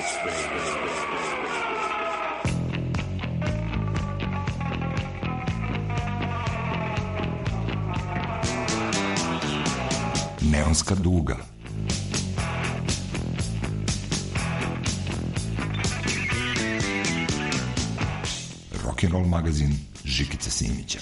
Neonska duga. Rock'n'roll magazin Žikice Simića.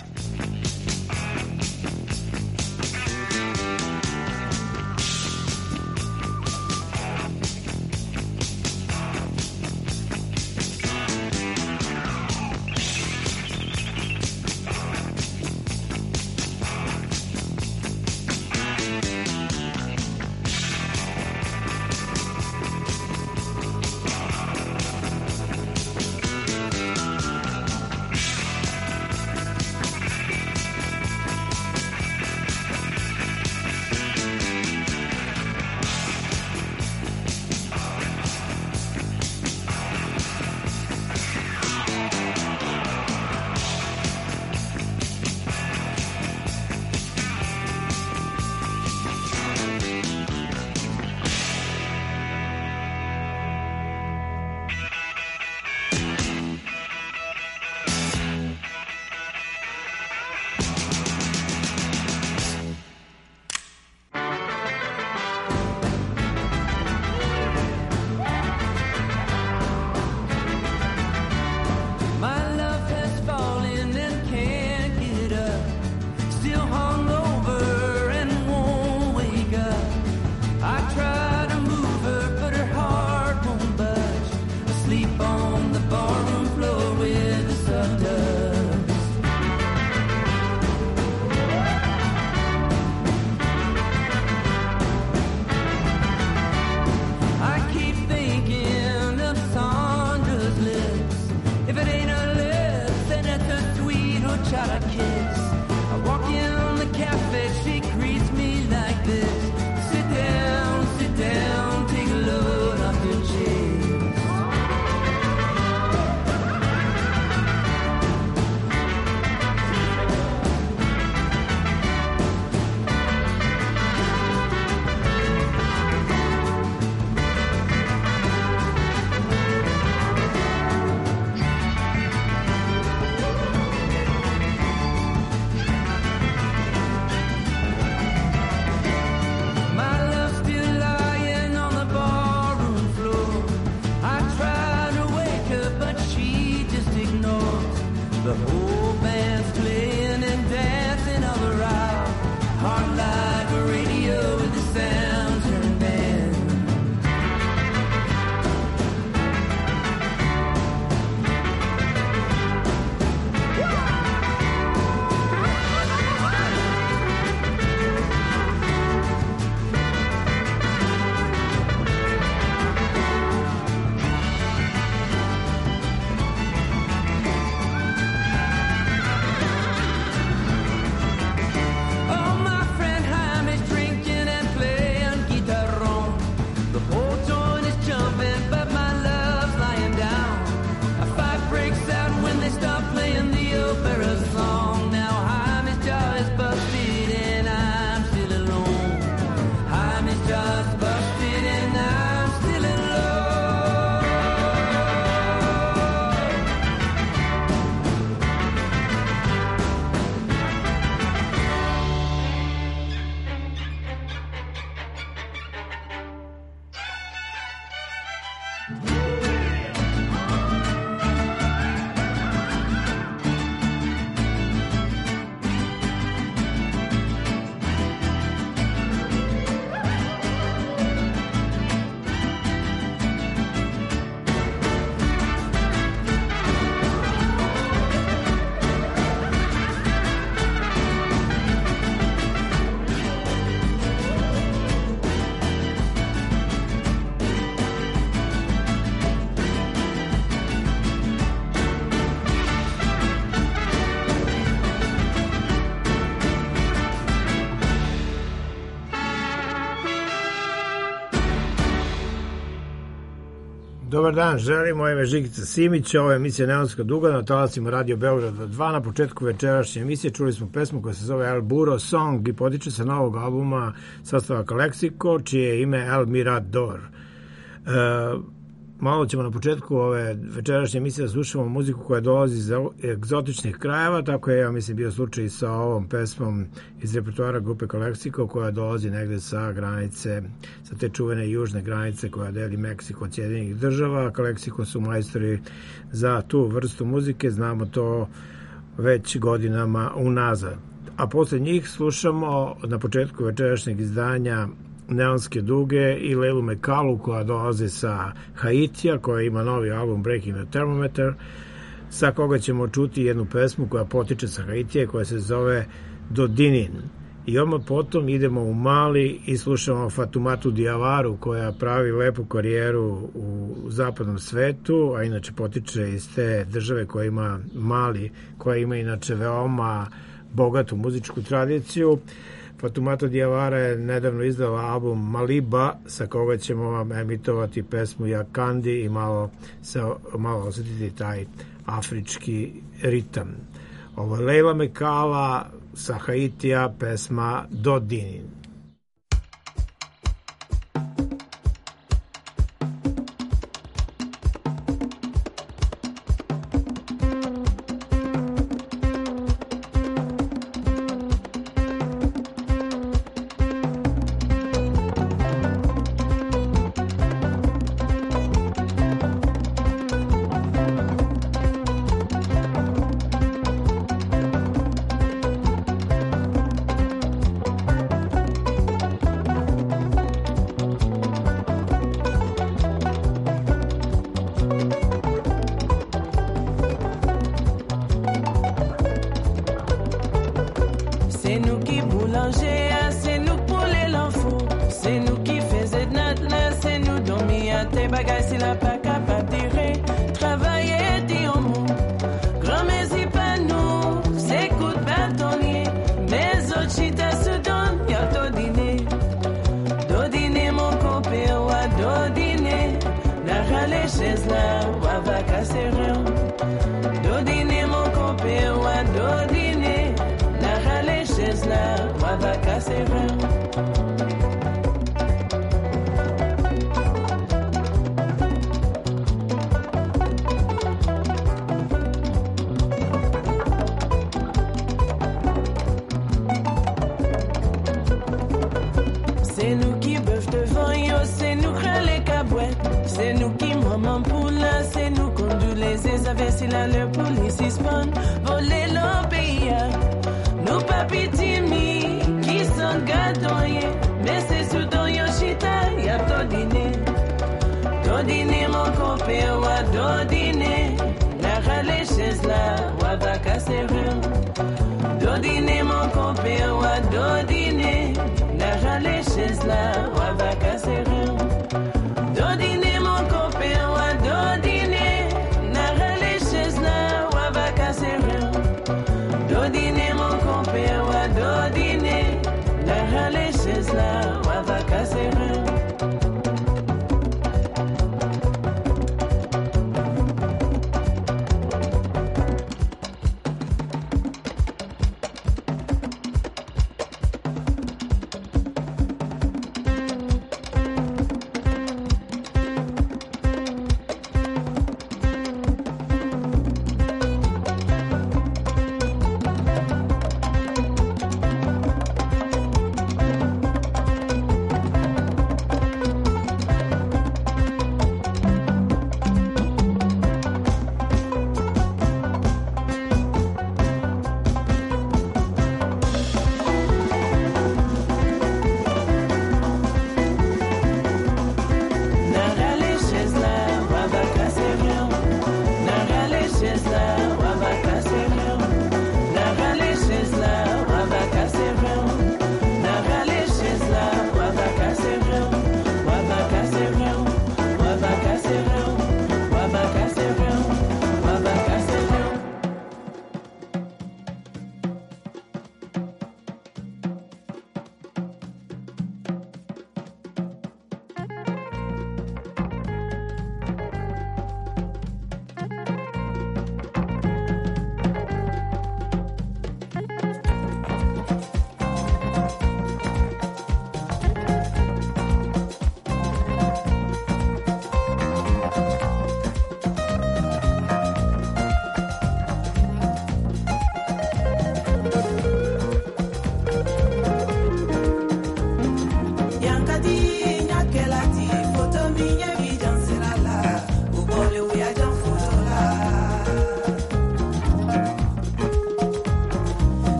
Dobar dan, želimo ime Žikica Simića, ovo je emisija Neonska duga na talasima Radio Beograda 2. Na početku večerašnje emisije čuli smo pesmu koja se zove El Burro Song i potiče se novog albuma sastava Kaleksiko, čije je ime El Mirador. malo ćemo na početku ove večerašnje emisije da slušamo muziku koja dolazi iz egzotičnih krajeva, tako je, ja mislim, bio slučaj i sa ovom pesmom iz repertoara grupe Calexico, koja dolazi negde sa granice, sa te čuvene južne granice koja deli Meksiko od Sjedinjenih država. Calexico su majstori za tu vrstu muzike, znamo to već godinama unazad. A posle njih slušamo na početku večerašnjeg izdanja Neonske duge i Leilu Mekalu, koja dolazi sa Haitija, koja ima novi album Breaking the Thermometer, sa koga ćemo čuti jednu pesmu koja potiče sa Haitija, koja se zove Dodinin. I odmah potom idemo u Mali i slušamo Fatoumata Diawara, koja pravi lepu karijeru u zapadnom svetu, a inače potiče iz te države koja ima Mali, koja ima inače veoma bogatu muzičku tradiciju. Fatoumata Diawara je nedavno izdala album Maliba, sa koga ćemo vam emitovati pesmu Yakandi i malo osetiti taj afrički ritam. Ovo je Leila Mekala sa Haitija, pesma Dodinin.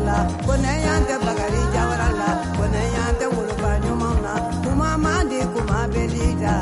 la kone yante bagari jawara la kone yante wuluba nyuma na kuma mandi kuma belida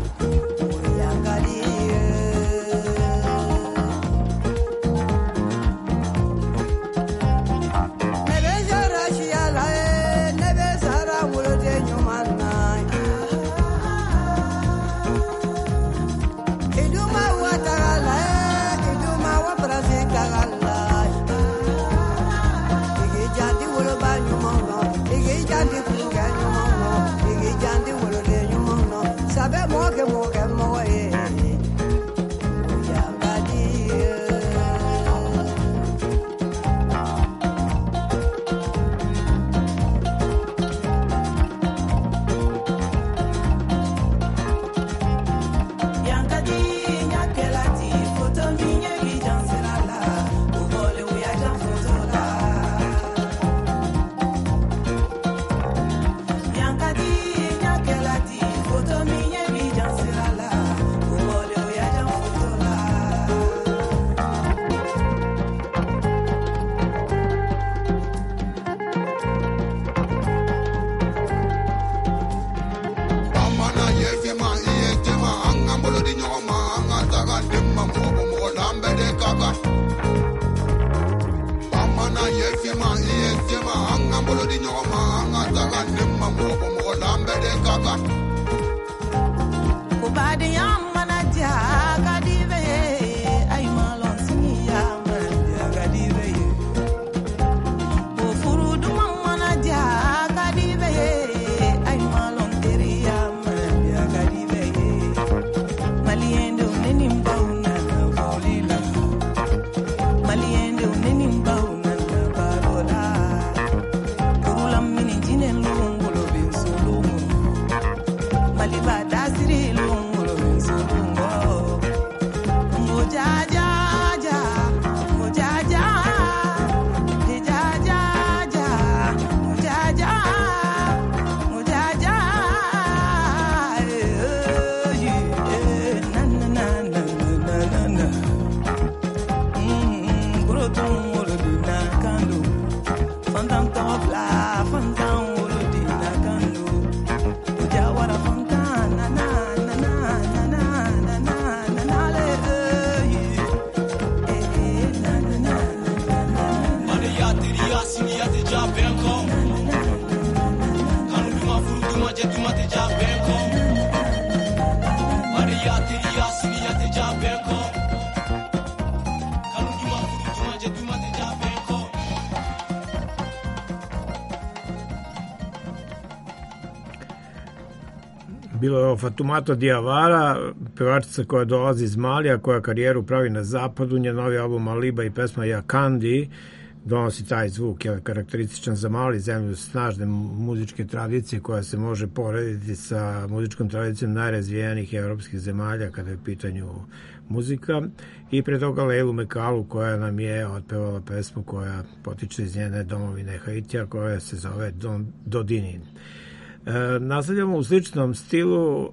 Bilo je ovo Fatoumata Diawara, pevačica koja dolazi iz Malija, koja karijeru pravi na zapadu. Njen novi album Aliba i pesma Yakandi donosi taj zvuk, je karakterističan za Mali, zemlju snažne muzičke tradicije koja se može porediti sa muzičkom tradicijom najrazvijenijih evropskih zemalja kada je u pitanju muzika. I pre toga Leilu Mekalu koja nam je otpevala pesmu koja potiče iz njene domovine Haitija, koja se zove Dodinin. Nastavljamo u sličnom stilu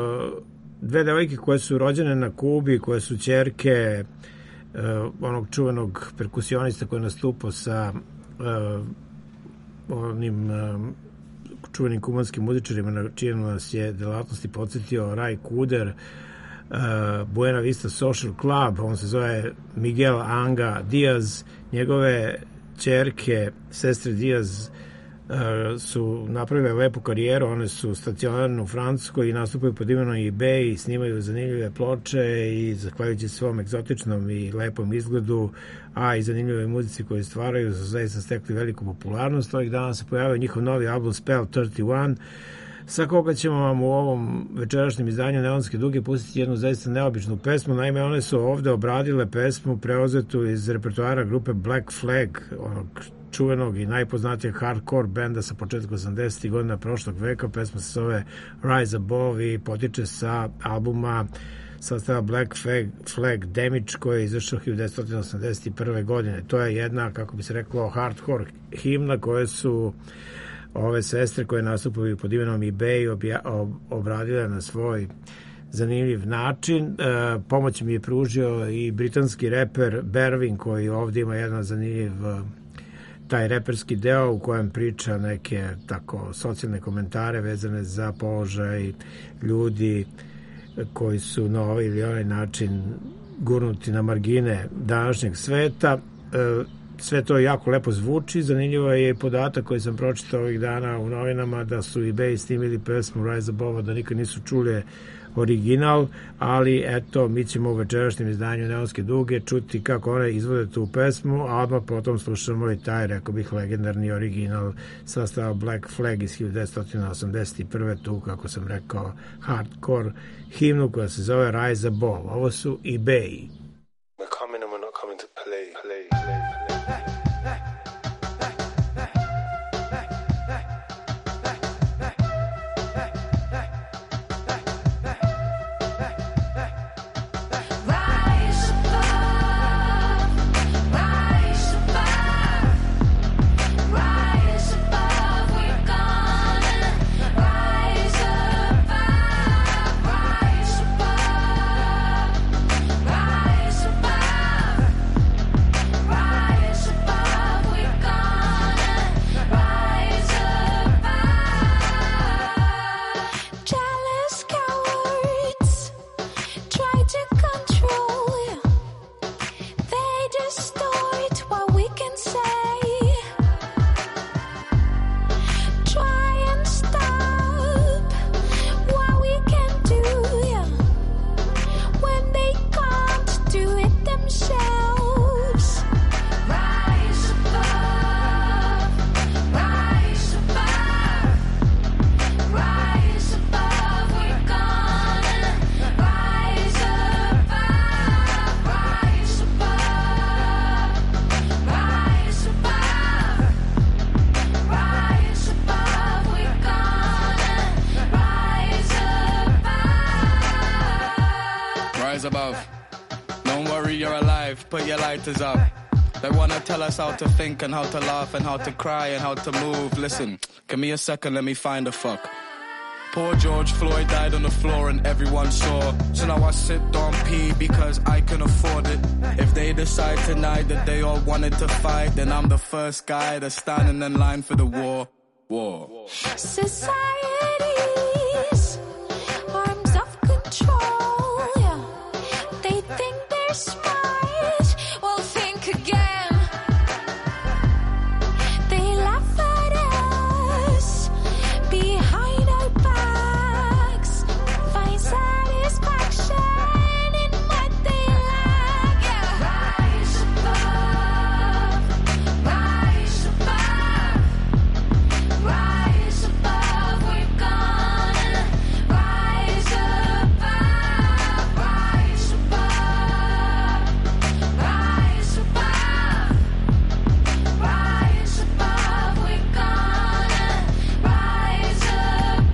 dve devojke koje su rođene na Kubi, koje su ćerke onog čuvenog perkusionista koji nastupa sa onim čuvenim kubanskim muzičarima na čijem nas je delatnosti podsjetio Ray Kuder, Buena Vista Social Club. On se zove Miguel Anga Diaz. Njegove ćerke, sestre Diaz, su napravile lepu karijeru. One su stacionarne u Francuskoj i nastupaju pod imenom eBay i snimaju zanimljive ploče i zahvaljujući svom egzotičnom i lepom izgledu, a i zanimljivoj muzici koju stvaraju, su zaista stekli veliku popularnost. Ovih dana se pojavio njihov novi album Spell 31, sa koga ćemo vam u ovom večerašnjem izdanju Neonske duge pustiti jednu zaista neobičnu pesmu. Naime, one su ovde obradile pesmu preuzetu iz repertoara grupe Black Flag, onog čuvenog i najpoznatijeg hardcore benda sa početka 80. godina prošlog veka. Pesma se zove Rise Above i potiče sa albuma sastava Black Flag Damage koji je izašao 1981. godine. To je jedna, kako bi se reklo, hardcore himna koje su ove sestre koje nastupaju pod imenom eBay obradile na svoj zanimljiv način. Pomoć mi je pružio i britanski reper Berwin, koji ovdje ima jedan zanimljiv taj reperski deo u kojem priča neke tako socijalne komentare vezane za položaj ljudi koji su na ovaj ili onaj način gurnuti na margine današnjeg sveta. Sve to jako lepo zvuči. Zanimljivo je i podatak koji sam pročitao ovih dana u novinama da su eBay snimili pesmu Rise Above, da nikad nisu čuli original, ali eto, mi ćemo u večerašnjem izdanju Neonske duge čuti kako one izvode tu pesmu, a odmah potom slušamo i taj, rekao bih, legendarni original sastava Black Flag iz 1981. tu, kako sam rekao, hardcore himnu koja se zove Rise Above. Ovo su eBay. We're coming and we're not coming to play. Put your lighters up. They wanna tell us how to think and how to laugh and how to cry and how to move. Listen, give me a second, let me find a fuck. Poor George Floyd died on the floor and everyone saw. So now I sit on pee because I can afford it. If they decide tonight that they all wanted to fight, then I'm the first guy that's standing in line for the war. Societies, arms of control, yeah. They think they're smart, well think again. They laugh at us behind our backs, find satisfaction in what they lack, yeah. Rise above, rise above, rise above, we're gonna rise above, rise above, rise above, rise above, we're gonna rise above.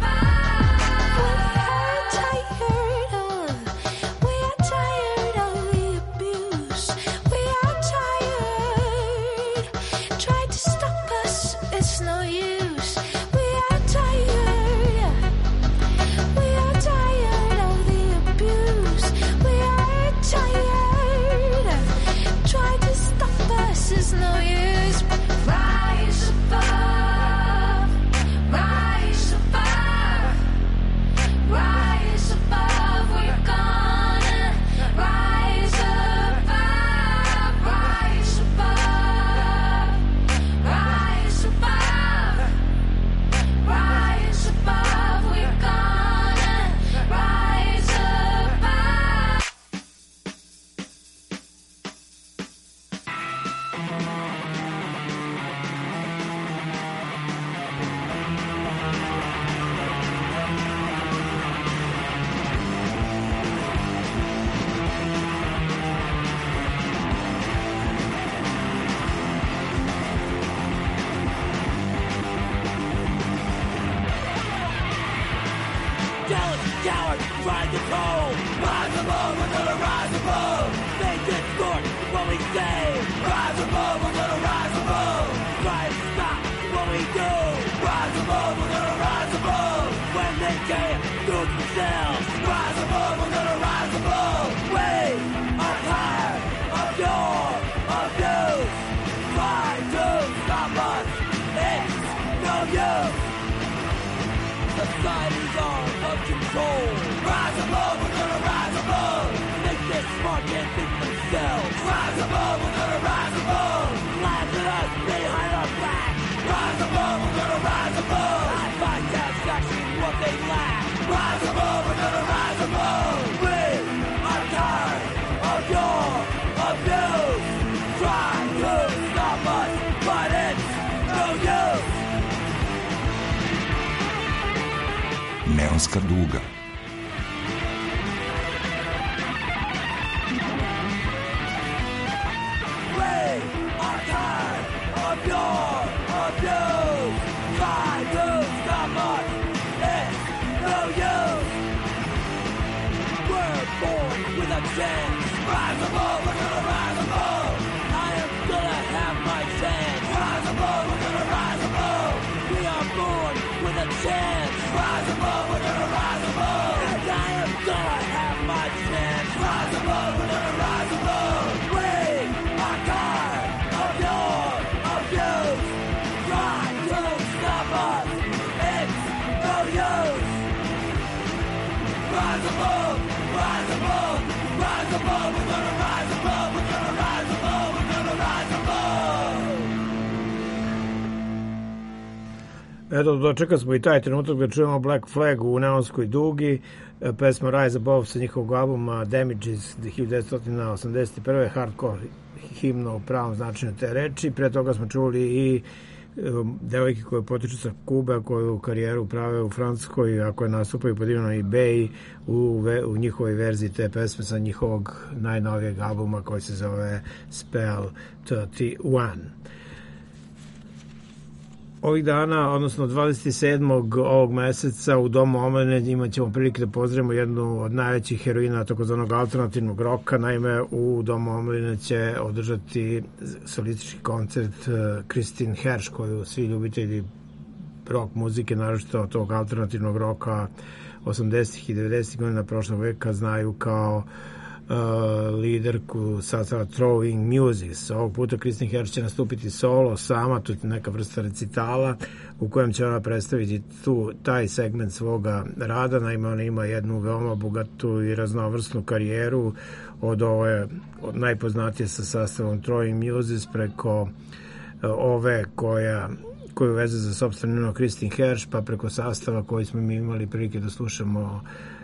We are tired of the abuse. We are tired. Try to stop us, it's no use. We are tired. We are tired of the abuse. We are tired. Try to stop us, it's no use. Rise above, rise above, rise above. We're gonna rise above, rise above, rise above, rise above. We're gonna rise above. Coward, try to go. Rise above, we're gonna rise above. They distort what we say. Rise above, we're gonna rise above. Try to stop what we do. Rise above, we're gonna rise above. When they can't do it themselves. Rise above, we're gonna rise above. We are tired of your abuse. Try to stop society's arm of control. Rise above, we're gonna rise above. Make this smart and think themselves. Rise above, we're gonna rise above. Laugh at us behind our back. Rise above, we're gonna rise above. High five satisfaction, what they lack. Rise above, we're gonna rise above. We are tired of your abuse. Try to stop us, but it's no use. Neonska duga. We are tired of your abuse. Try to stop us, it's no use. We're born with a chance. Rise above, we're gonna rise above. I am gonna have my chance. Rise above, we're gonna rise above. We are born with a chance. Rise above, we're gonna rise above. And I am gonna have my chance. Rise above, we're gonna rise above. We are tired of your abuse. Try to stop us, it's no use. Rise above, rise above, rise above, we're gonna rise above, we're gonna rise above, we're gonna rise above. Eto, dočekali smo i taj trenutak da čujemo Black Flag u Neonskoj dugi, pesma Rise Above sa njihovog albuma Damages 1981. Hardcore himno u pravom značenju te reči. Pre toga smo čuli i devojke koje potiču sa Kube, koju karijeru prave u Francuskoj, a koje nastupaju pod imenom eBay u njihovoj verziji te pesme sa njihovog najnovijeg albuma koji se zove Spell 31. Ovih dana, odnosno 27. ovog meseca u Domu omladine imat ćemo prilike da pozdravimo jednu od najvećih heroina takozvanog alternativnog roka. Naime, u Domu omladine će održati solistički koncert Christine Hersh, koju svi ljubitelji rock muzike, naročito tog alternativnog roka 80. i 90. godina prošlog veka znaju kao liderku sastava Throwing Muses. Ovog puta Christine Hersh će nastupiti solo sama, to je neka vrsta recitala u kojem će ona predstaviti taj segment svoga rada. Naime, ona ima jednu veoma bogatu i raznovrsnu karijeru od najpoznatije sa sastavom Throwing Muses preko ove koju veze za sopstveno ime Christine Hersh, pa preko sastava koji smo mi imali prilike da slušamo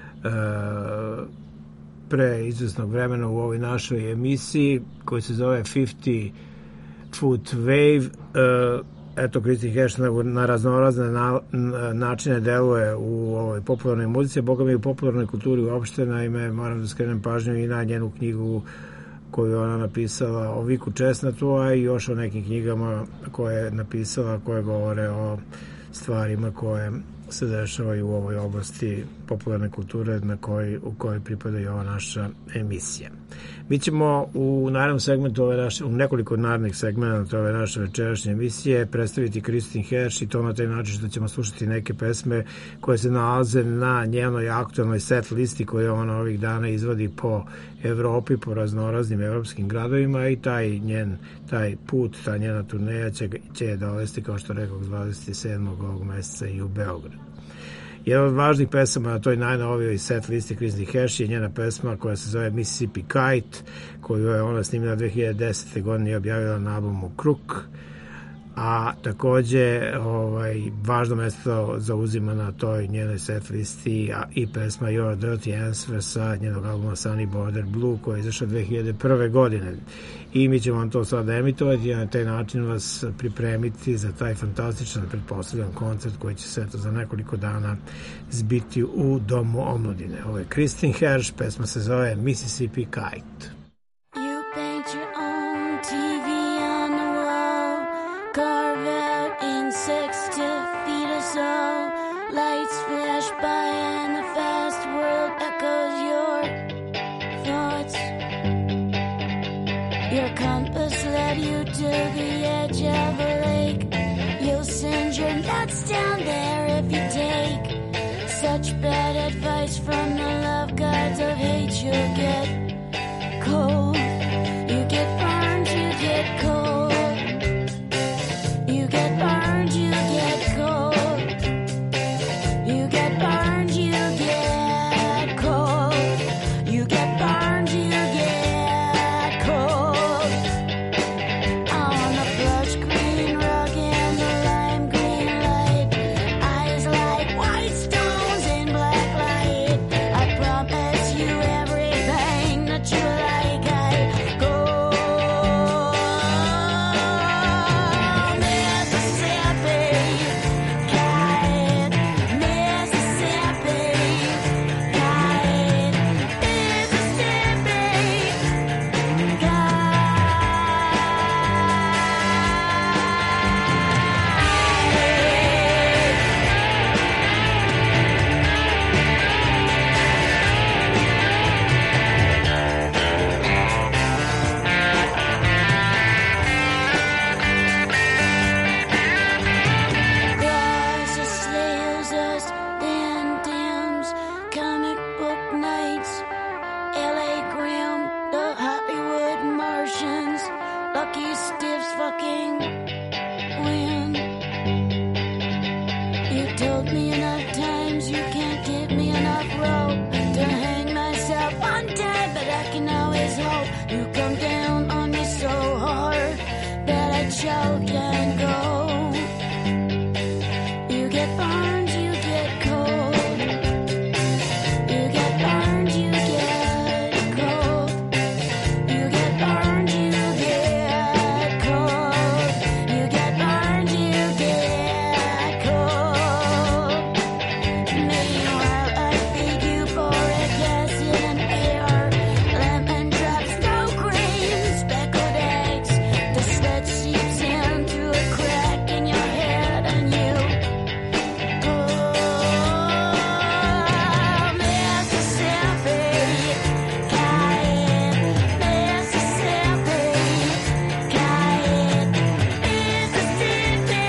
pre izvesnog vremena u ovoj našoj emisiji koji se zove 50 Foot Wave. Eto, Christine Hersh na raznorazne načine deluje u ovoj popularnoj muzici, boga mi u popularnoj kulturi uopšte. Naime, moram da skrenem pažnju i na njenu knjigu koju ona napisala o Viku Česnatu, a i još o nekim knjigama koje je napisala, koje govore o stvarima koje se dešavaju u ovoj oblasti popularne kulture u kojoj pripada i ova naša emisija. Mi ćemo u narednom segmentu u nekoliko narednih segmenta ove naše večerašnje emisije predstaviti Christine Hersh, i to na taj način što ćemo slušati neke pesme koje se nalaze na njenoj aktualnoj set listi koju ona ovih dana izvodi po Evropi, po raznoraznim evropskim gradovima, i taj put, ta njena turneja će je dovesti, kao što rekao, 27. ovog meseca i u Beograd. Jedna od važnih pesama na toj najnovijoj set listi Christine Hersh je njena pesma koja se zove Mississippi Kite, koju je ona snimila 2010. godine i objavila na albumu Crook, a takođe važno mesto zauzima na toj njenoj set listi i pesma Your Dirty Answer sa njenog albuma Sunny Border Blue koja je izašla 2001. godine. I mi ćemo vam to sada emitovati i na taj način vas pripremiti za taj fantastičan, pretpostavljan koncert koji će se za nekoliko dana zbiti u Domu omladine. Ovo je Christine Hersh, pesma se zove Mississippi Kite. You paint your own TV on the wall, carve out insects to feed us all. Lights flash by and the fast world echoes your thoughts. Your compass led you to the edge of a lake. You'll send your nuts down there if you take such bad advice from the love gods of hate. You'll get cold. You get burned, you get cold. You get burned, you get cold. You get choke and go. You get burned, you get cold. You get burned, you get cold. You get burned, you get cold. You get burned, you get cold. Meanwhile, I feed you boric acid and air. Lemon drops, no cream, speckled eggs. The sweat seeps in through a crack in your head and you go. Mississippi, Cayenne, Mississippi, Cayenne, Mississippi,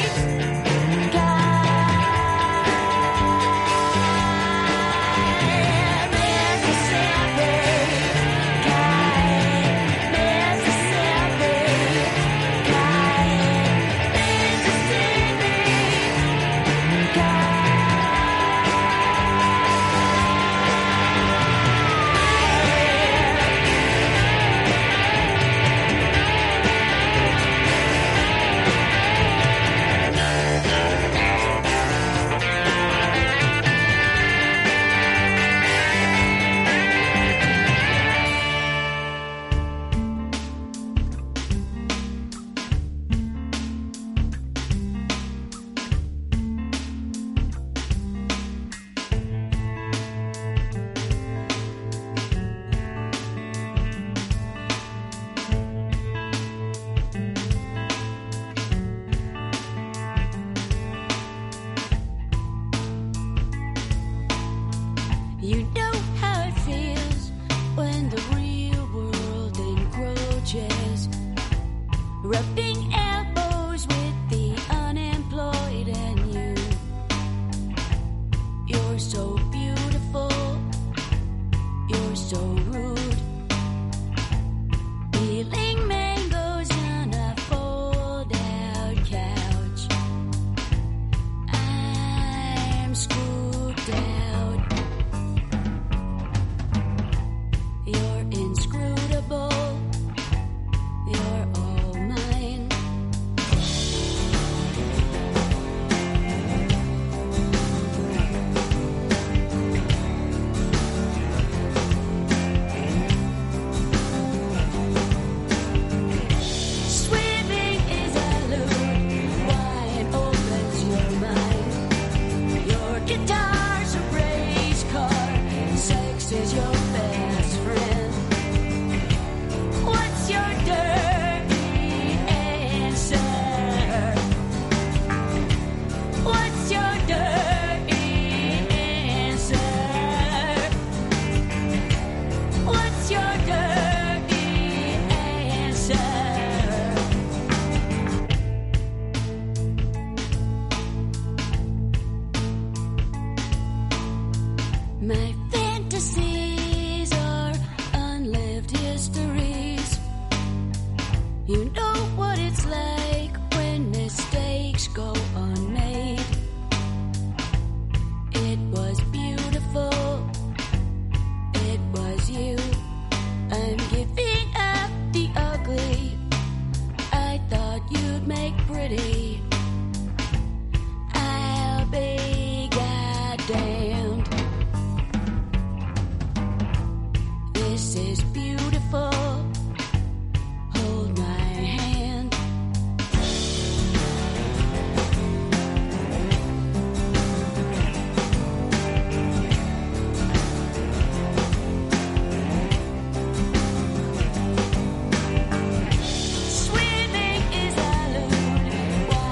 You know how it feels when the real world encroaches, rubbing elbows with the unemployed and you. You're so beautiful, you're so rude, peeling mangoes on a fold-out couch. I'm scooped out. You're inscrutable. You're all mine. Swimming is a lure. Wide opens your mind. Your guitar's a race car. Sex is your best friend. What's your dirty answer? What's your dirty answer? What's your dirty answer? My fantasies are unlived histories. You know what it's like when mistakes go unmade. It was beautiful. It was you. I'm giving up the ugly. I thought you'd make pretty. I'll be goddamned. This is beautiful. Hold my hand. Swimming is a lure.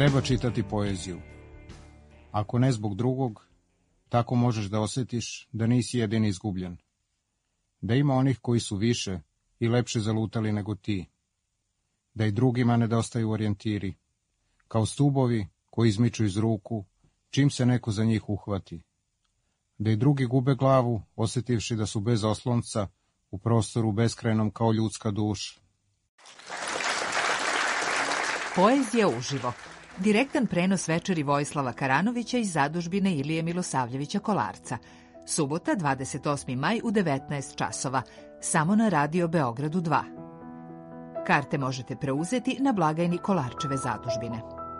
Treba čitati poeziju. Ako ne zbog drugog, tako možeš da osjetiš da nisi jedini izgubljen. Da ima onih koji su više i lepše zalutali nego ti. Da i drugima nedostaju orijentiri, kao stubovi koji izmiču iz ruku, čim se neko za njih uhvati. Da i drugi gube glavu, osjetivši da su bez oslonca, u prostoru beskrajnom kao ljudska duša. Poezija uživo. Direktan prenos večeri Vojislava Karanovića iz zadužbine Ilije Milosavljevića Kolarca. Subota, 28. maj u 19 časova. Samo na Radio Beogradu 2. Karte možete preuzeti na blagajni Kolarčeve zadužbine.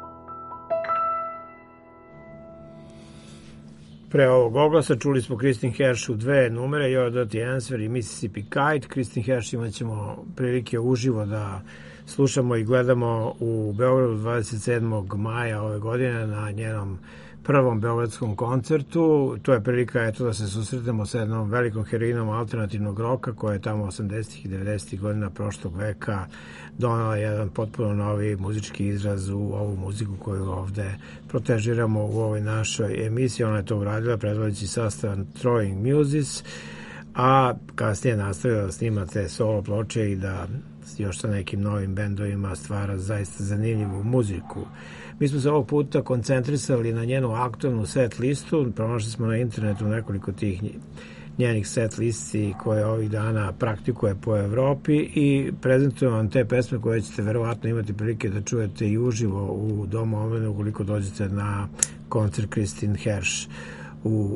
Pre ovog oglasa čuli smo Kristin Hersh u dve numere, Your Dirty Answer i Mississippi Kite. Kristin Hersh imat ćemo prilike uživo da slušamo i gledamo u Beogradu 27. maja ove godine na njenom prvom beogradskom koncertu. To je prilika da se susretemo sa jednom velikom heroinom alternativnog roka koja je tamo 80. i 90. godina prošlog veka donala jedan potpuno novi muzički izraz u ovu muziku koju ovde protežiramo u ovoj našoj emisiji. Ona je to uradila predvodeći sastav Throwing Muses, a kasnije nastavila da snima te solo ploče i da još sa nekim novim bendovima stvara zaista zanimljivu muziku. Mi smo se ovog puta koncentrisali na njenu aktualnu set listu, pronašli smo na internetu nekoliko tih njenih set listi koje ovih dana praktikuje po Evropi i prezentujem vam te pesme koje ćete verovatno imati prilike da čujete i uživo u Domu omladine ukoliko dođete na koncert Kristin Hersh u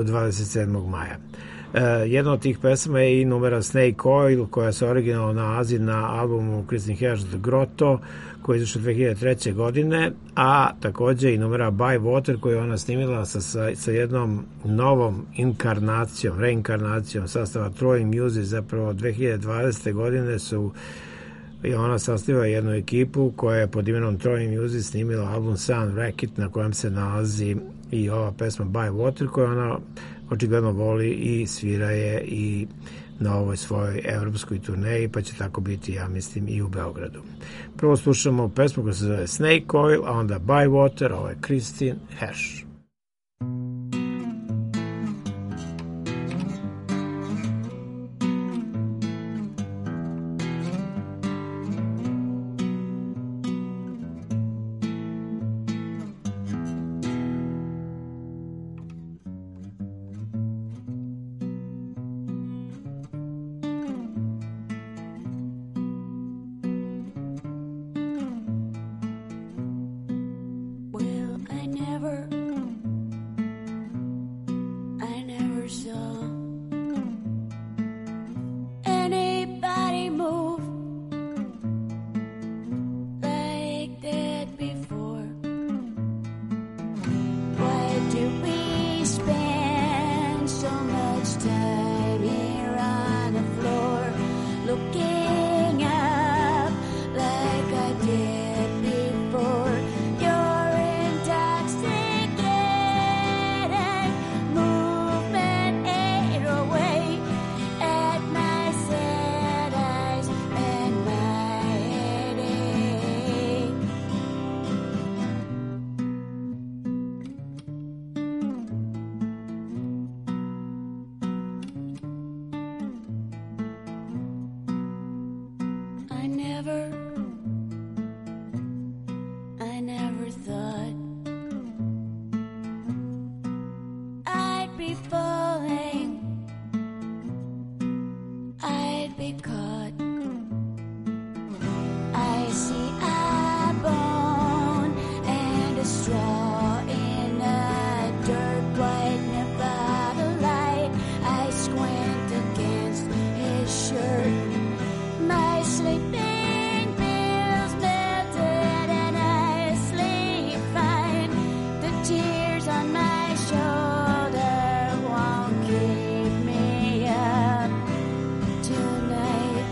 27. maja. Jedna od tih pesama je i numera Snake Oil koja se originalno nalazi na albumu Kristin Hersh The Grotto koji je izašao 2003. godine, a takođe i numera By Water koju je ona snimila sa jednom novom reinkarnacijom sastava Throwing Muses. Zapravo 2020. godine i ona sastavila jednu ekipu koja je pod imenom Throwing Muses snimila album Sun Racket na kojem se nalazi i ova pesma By Water koju ona očigledno voli i svira je i na ovoj svojoj evropskoj turneji, pa će tako biti, ja mislim, i u Beogradu. Prvo slušamo pesmu koja se zove Snake Oil, a onda By Water, ovo je Kristin Hersh. Tonight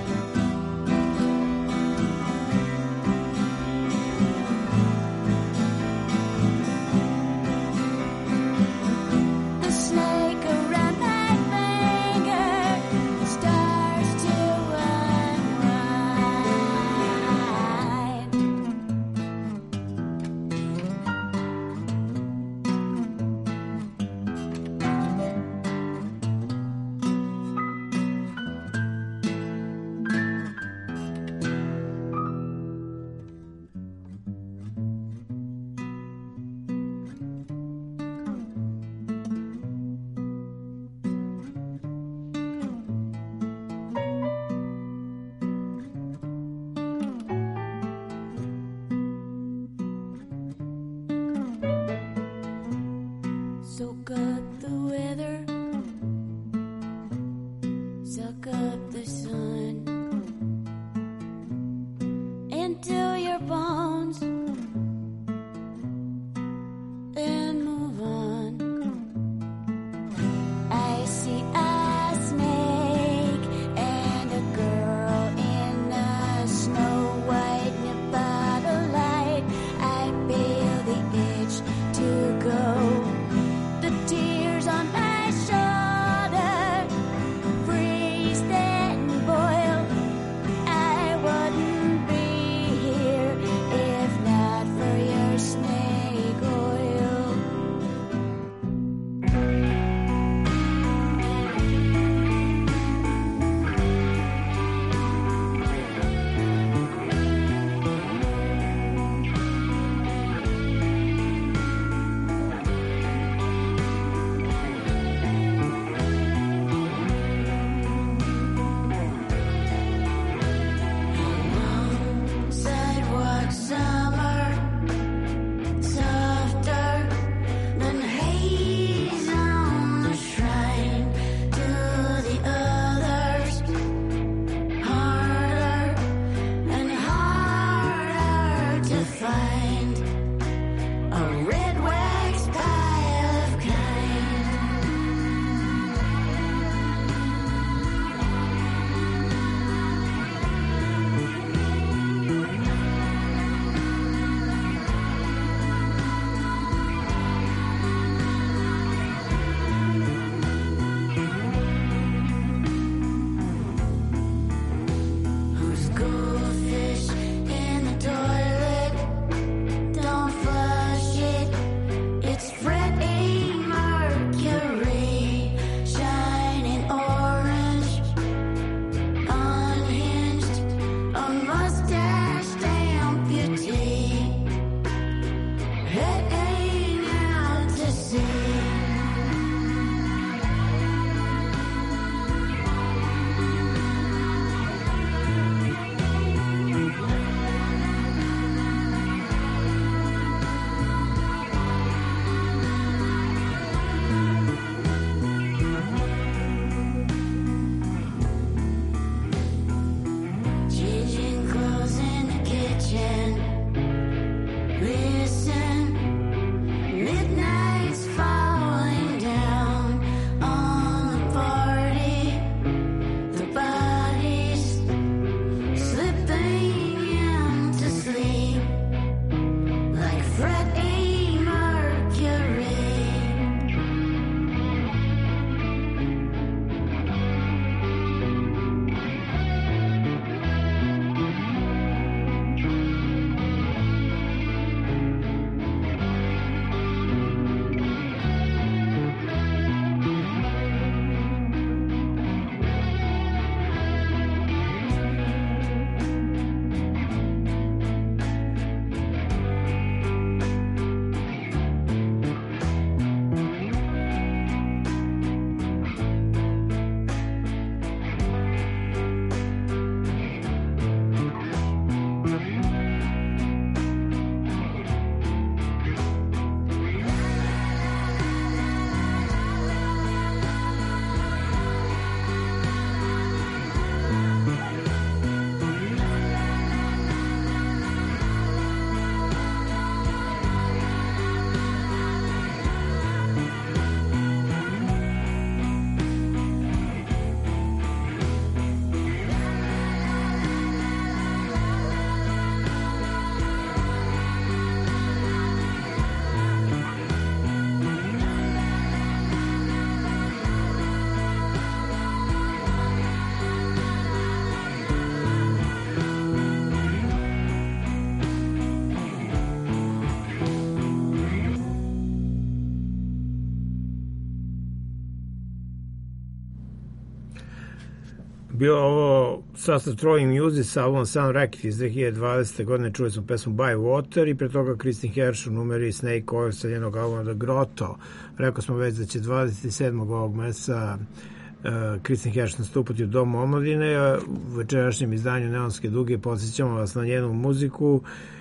Bilo ovo sastav Throwing Music sa albumom Sound Racket iz 2020. godine, čuli smo pesmu By Water i pre toga Kristin Hersh u numeri Snake Oil sa njenog albuma The Grotto. Rekao smo već da će 27. ovog meseca Kristin Hersh nastupati u Domu omladine. U večerašnjem izdanju Neonske duge podsjećamo vas na njenu muziku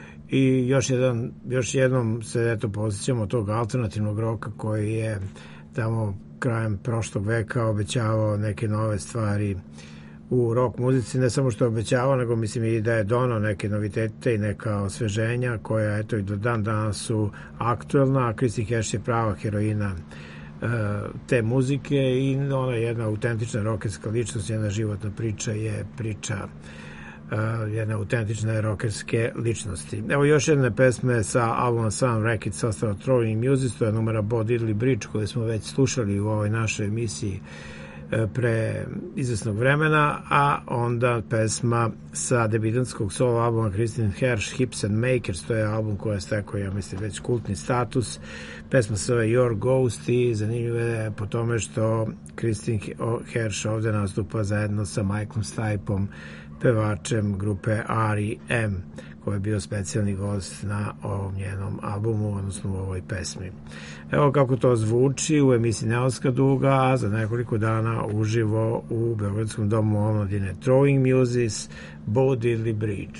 i još jednom se podsjećamo tog alternativnog roka koji je tamo krajem prošlog veka obećavao neke nove stvari u rock muzici, ne samo što je obećavao, nego mislim i da je donao neke novitete i neka osveženja koja eto i do dan danas su aktuelna, a Kristin Hersh je prava heroina te muzike i ona je jedna autentična rokerska ličnost, jedna životna priča je priča jedne autentične rokerske ličnosti. Evo još jedne pesme sa albuma Sound Racket sastava Throwing Music, to je numera Bo Diddley Bridge koju smo već slušali u ovoj našoj emisiji pre izvesnog vremena, a onda pesma sa debitantskog solo albuma Kristin Hersh Hips and Makers, to je album koji je stekao, ja mislim, već kultni status. Pesma se zove Your Ghost i zanimljivo je po tome što Kristin Hersh ovde nastupa zajedno sa Michaelom Stipeom, pevačem grupe R.E.M. koji je bio specijalni gost na ovom njenom albumu, odnosno u ovoj pesmi. Evo kako to zvuči u emisiji Neonska duga, a za nekoliko dana uživo u Beogradskom domu omladine. Throwing Music, Bo Diddley Bridge.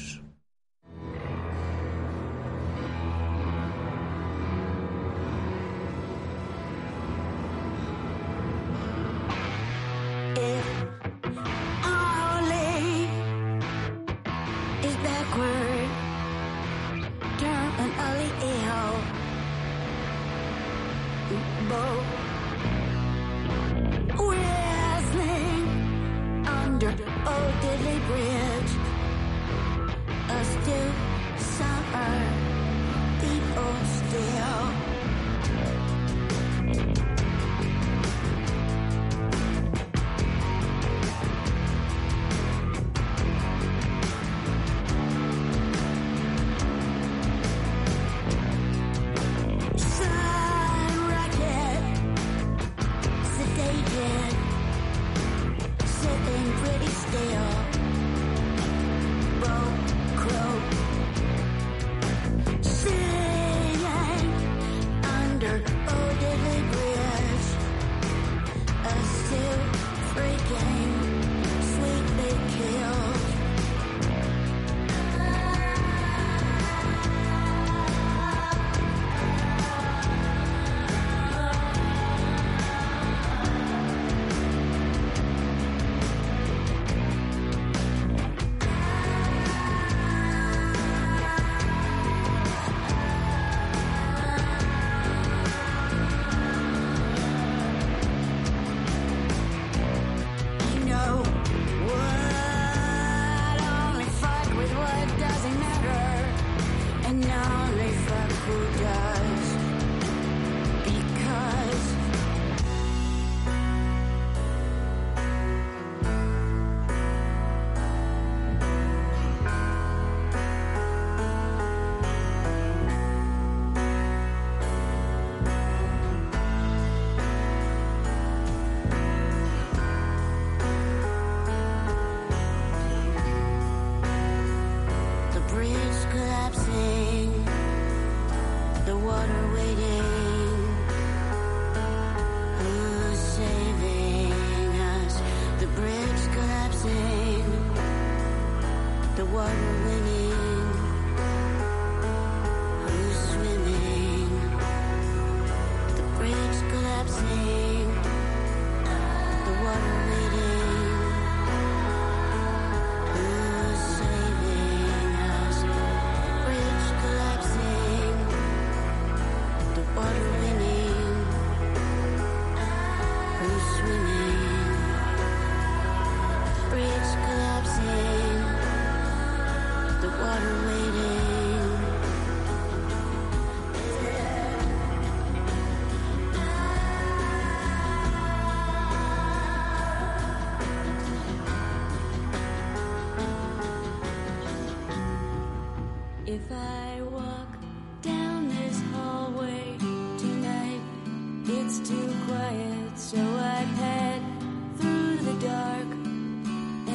Too quiet, so I pad through the dark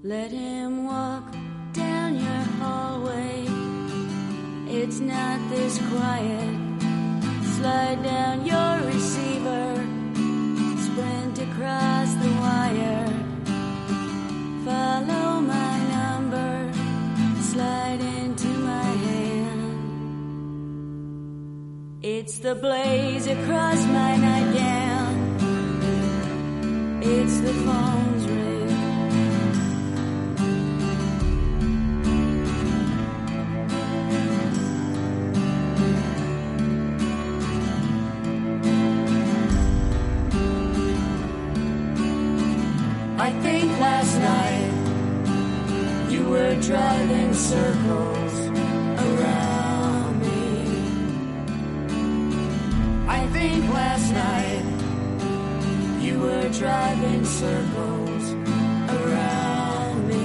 Let him walk down your hallway. It's not this quiet. Slide down your receiver. Sprint across the wire. Follow my number. Slide into my hand. It's the blaze across my nightgown. It's the phone's ring. I think last night you were driving circles around me. I think last night you were driving circles around me.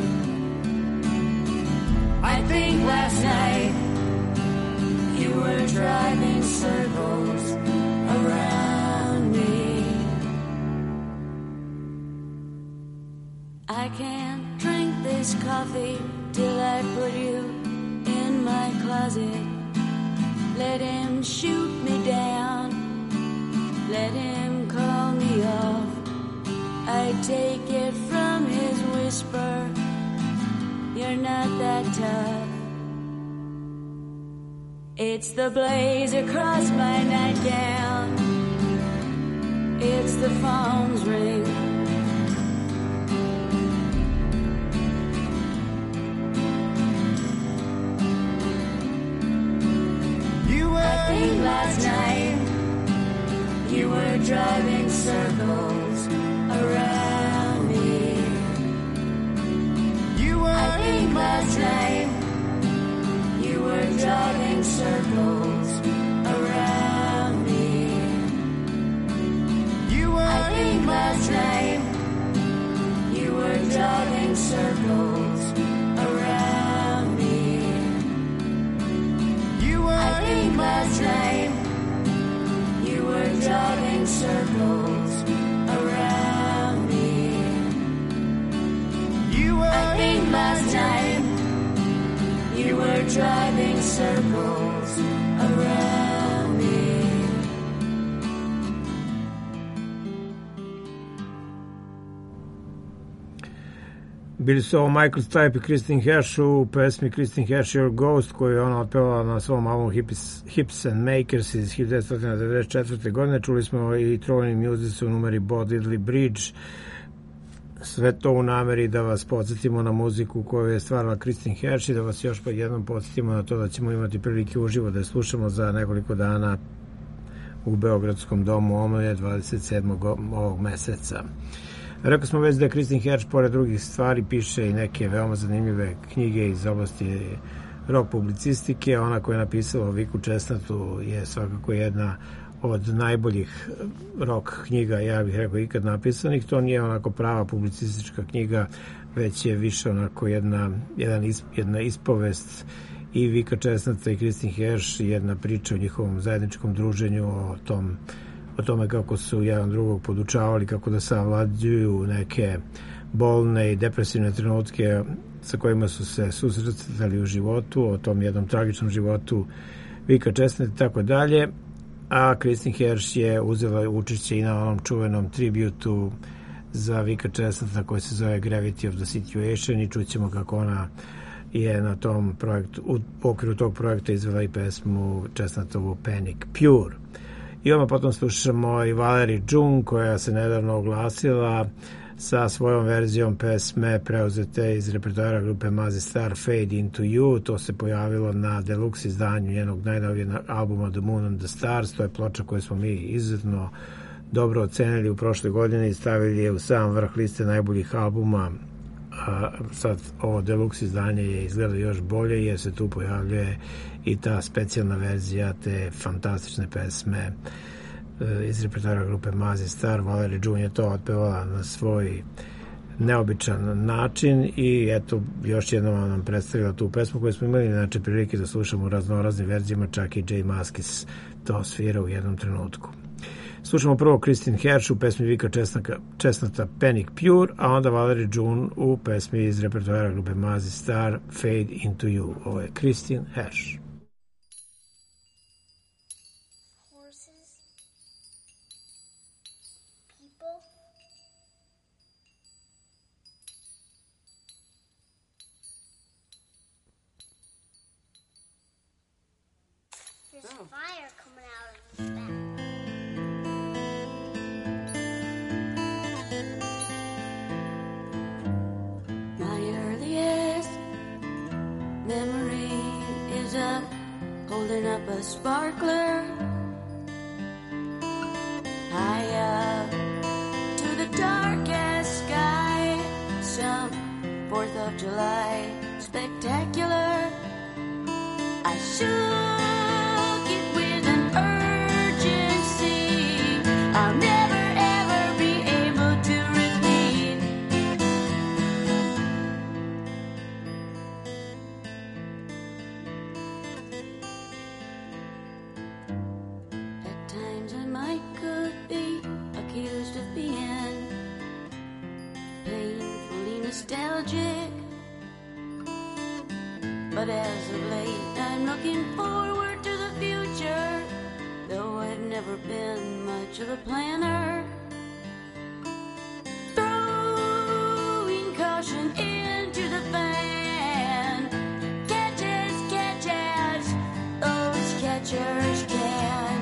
I think last night you were driving circles around me. I can't drink this coffee till I put you in my closet. Let him shoot me down. Let him call me off. I take it from his whisper. You're not that tough. It's the blaze across my nightgown. It's the phone's ring. Last night you were driving circles around me. I think last night you were driving circles around me. I think last night you were driving circles around me. I think last night you were driving circles around me. I think last night you were driving circles around me. Bili su ovo Michael Stipe i Christine Hersh u pesmi Christine Hersh Your Ghost, koju je ona otpevala na svom albumu Hips and Makers iz 1994. godine. Čuli smo i Trolling Music u numeri Bo Diddley Bridge. Sve to u nameri da vas podsjetimo na muziku koju je stvarala Christine Hersh i da vas još jednom podsjetimo na to da ćemo imati prilike uživo da je slušamo za nekoliko dana u Beogradskom domu Omlje 27. ovog meseca. Rekao smo već da Christine Hersh pored drugih stvari piše i neke veoma zanimljive knjige iz oblasti rock publicistike. Ona koja je napisala Viku Česnatu je svakako jedna od najboljih rock knjiga, ja bih rekao, ikad napisanih. To nije onako prava publicistička knjiga, već je više onako jedna ispovest i Vika Česnata i Christine Hersh, jedna priča o njihovom zajedničkom druženju, o tome kako su jedan drugog podučavali kako da savlađuju neke bolne i depresivne trenutke sa kojima su se susretali u životu, o tom jednom tragičnom životu Vika Česnata i tako dalje. A Christine Hersh je uzela učešće i na onom čuvenom tributu za Vika Česnata koji se zove Gravity of the Situation i čućemo kako ona je na tom projektu, u okviru tog projekta izvela i pesmu Česnatovu Panic Pure. I odmah potom slušamo i Valerie June koja se nedavno oglasila sa svojom verzijom pesme preuzete iz repertoara grupe Mazzy Star Fade Into You. To se pojavilo na deluxe izdanju njenog najnovijeg albuma The Moon and the Stars. To je ploča koju smo mi izuzetno dobro ocenili u prošle godine i stavili je u sam vrh liste najboljih albuma. A sad ovo deluxe izdanje je izgleda još bolje jer se tu pojavljuje i ta specijalna verzija te fantastične pesme iz repertoara grupe Mazzy Star. Valerie June je to otpevala na svoj neobičan način i eto još jednom nam predstavila tu pesmu koju smo imali inače prilike da slušamo u raznoraznim verzijama, čak i Jay Maskis to svira u jednom trenutku. Slušamo prvo Christine Hersh u pesmi Vika Česnata Panic Pure, a onda Valerie June u pesmi iz repertoara grupe Mazzy Star Fade Into You. Ovo je Christine Hersh. Fire coming out of his back. My earliest memory is of holding up a sparkler high up to the darkest sky. Some 4th of July spectacular. I should I'll never ever be able to repeat. At times I could be accused of being painfully nostalgic, but as of late I'm looking forward to the future, though I've never been much of a planner. Throwing caution into the fan. Catch as those catchers can.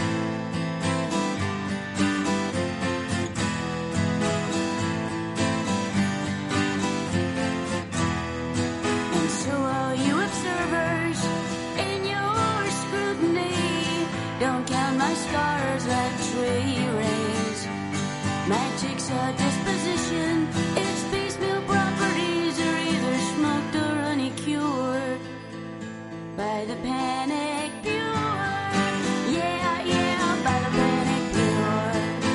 And so all you observers in your scrutiny, don't count my scars like tree rings. Magic's a disposition, its piecemeal properties are either smoked or uncured by the panic pure. Yeah, by the panic pure.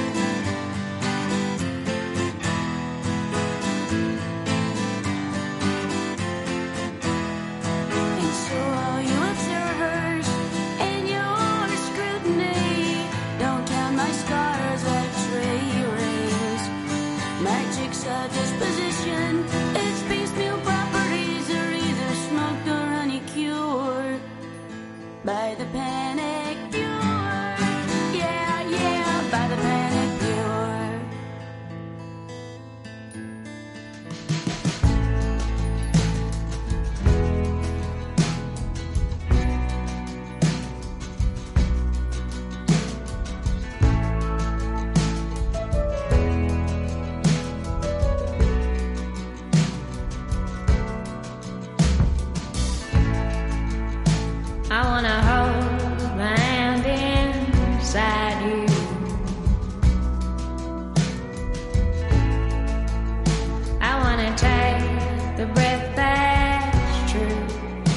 And so all you observers in your scrutiny, don't count my scars like tree rings. Magic's a disposition, its piecemeal properties are either smoked or uncured by the panic pure. Yeah, by the panic pure. I wanna hold my hand inside you. I wanna take the breath that's true.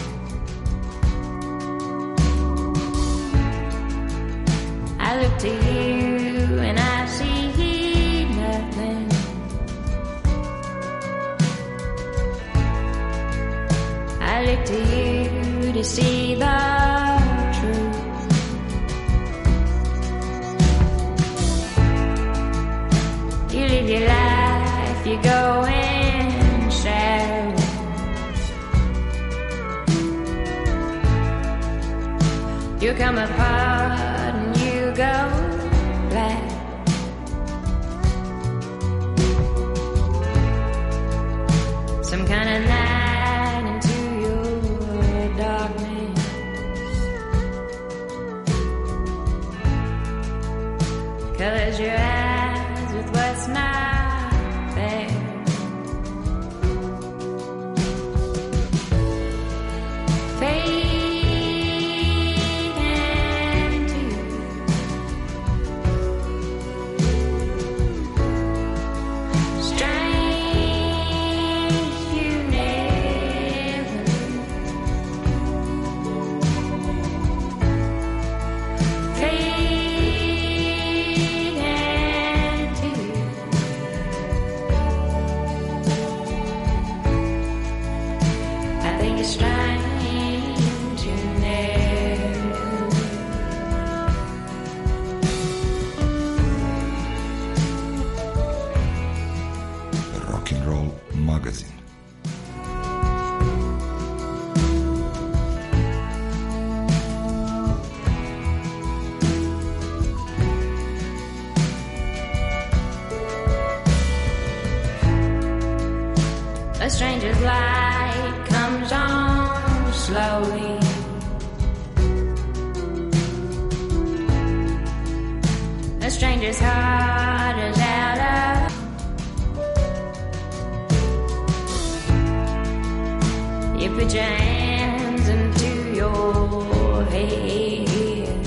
I look to you and I see nothing. I look to you to see the truth. You live your life, you go in shadow. You come apart and you go black. Some kind of night into your darkness. Colors your eyes with what's not there. Fade into strange, you Rock'n'Roll magazin. A stranger's light comes on slowly. A stranger's heart is out of. You put your hands into your head,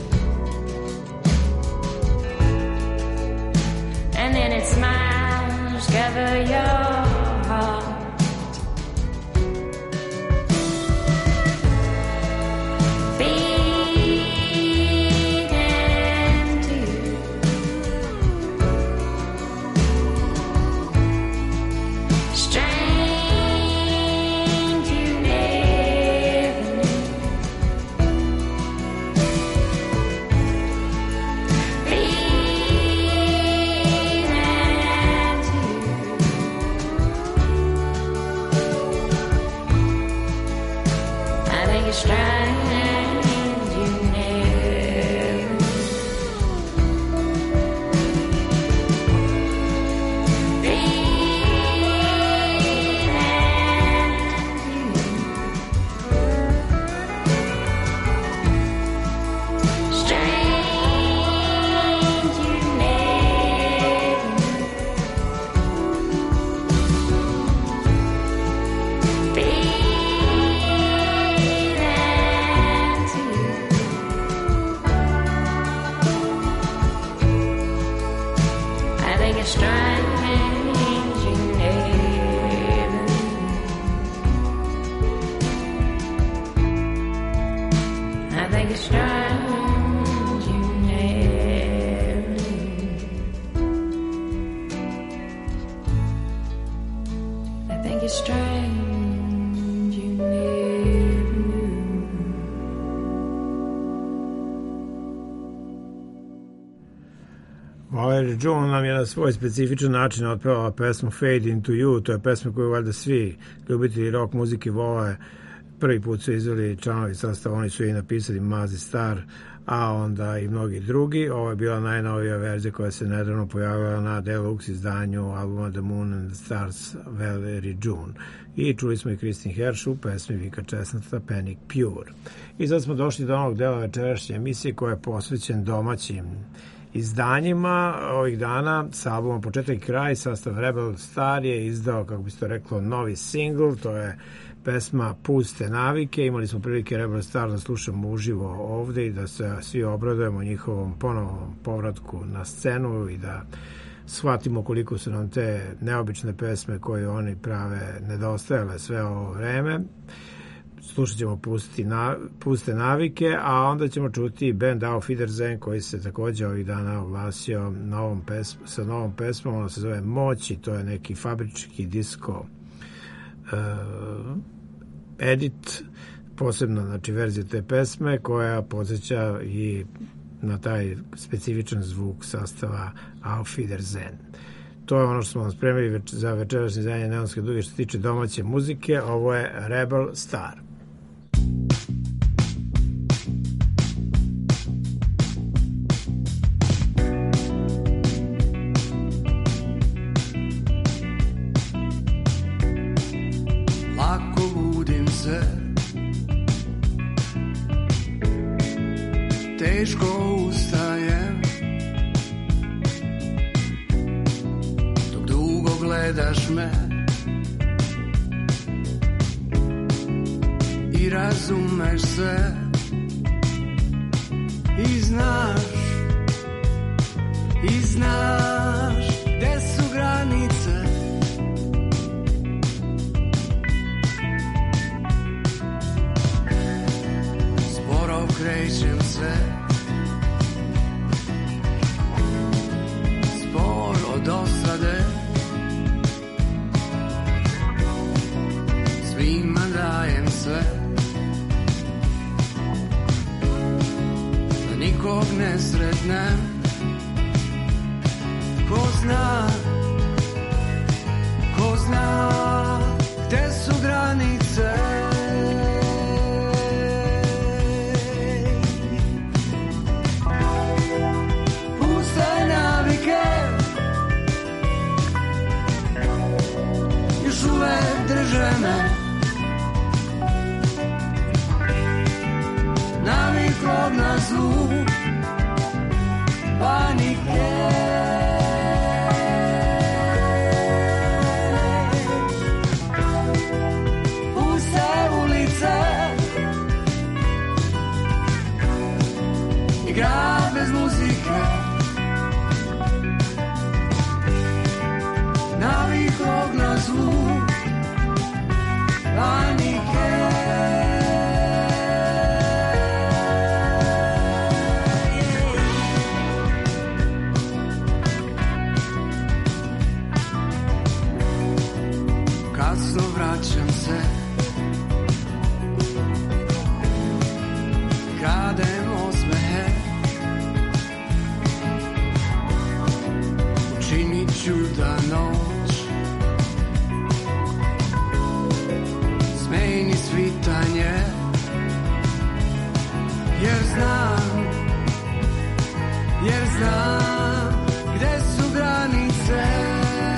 and then it smiles, cover your heart. John nam je na svoj specifičan način otpevao pesmu Fade Into You, to je pesma koju valjda svi ljubitelji rock muzike vole. Prvi put su izveli članovi sastava, oni su i napisali Mazi Star, a onda i mnogi drugi. Ovo je bila najnovija verzija koja se nedavno pojavila na deluxe izdanju albuma The Moon and the Stars Valerie June. I čuli smo i Kristin Hersh u pesmi Vika Česnata Panic Pure. I sad smo došli do onog dela večerašnje emisije koja je posvećen domaćim izdanjima. Ovih dana sa albumom Početak i kraj sastav Rebel Star je izdao, kako bi se to reklo, novi singl, to je pesma Puste navike. Imali smo prilike Rebel Star da slušamo uživo ovde i da se svi obradujemo njihovom ponovnom povratku na scenu i da shvatimo koliko su nam te neobične pesme koje oni prave nedostajale sve ovo vreme. Slušat ćemo Puste navike, a onda ćemo čuti band Auf Wiedersehen koji se takođe ovih dana oglasio sa novom pesmom, ona se zove Moć i to je neki fabrički disko edit, posebno znači verzija te pesme koja podsjeća i na taj specifičan zvuk sastava Auf Wiedersehen. To je ono što smo vam spremili za večerašnje izdanje Neonske duge što se tiče domaće muzike. Ovo je Rebel Star. Lako budim se, teško ustajem, dok dugo gledaš me i razumeš sve i znaš gde su granice. Sporo krećem se, sporo od osade, svima dajem sve, da nikog ne sretnem. Ko zna drže me, naviklog na zlu panike. Puste ulice i grad bez muzike, naviklog na zlu panike. Kasno vraćam se, kradem osmehe, učinit ću da noć smejni svitanje, jer znam gde su granice.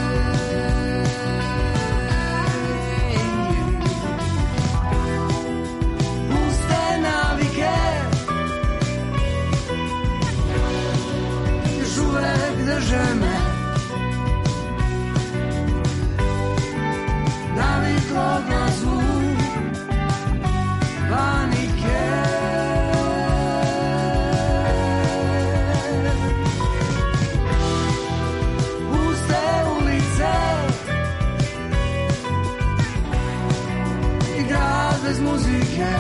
Drže me, naviklog na zvuk panike. Puste ulice i grad bez muzike,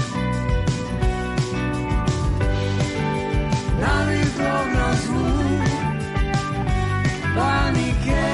naviklog na zvuk panike.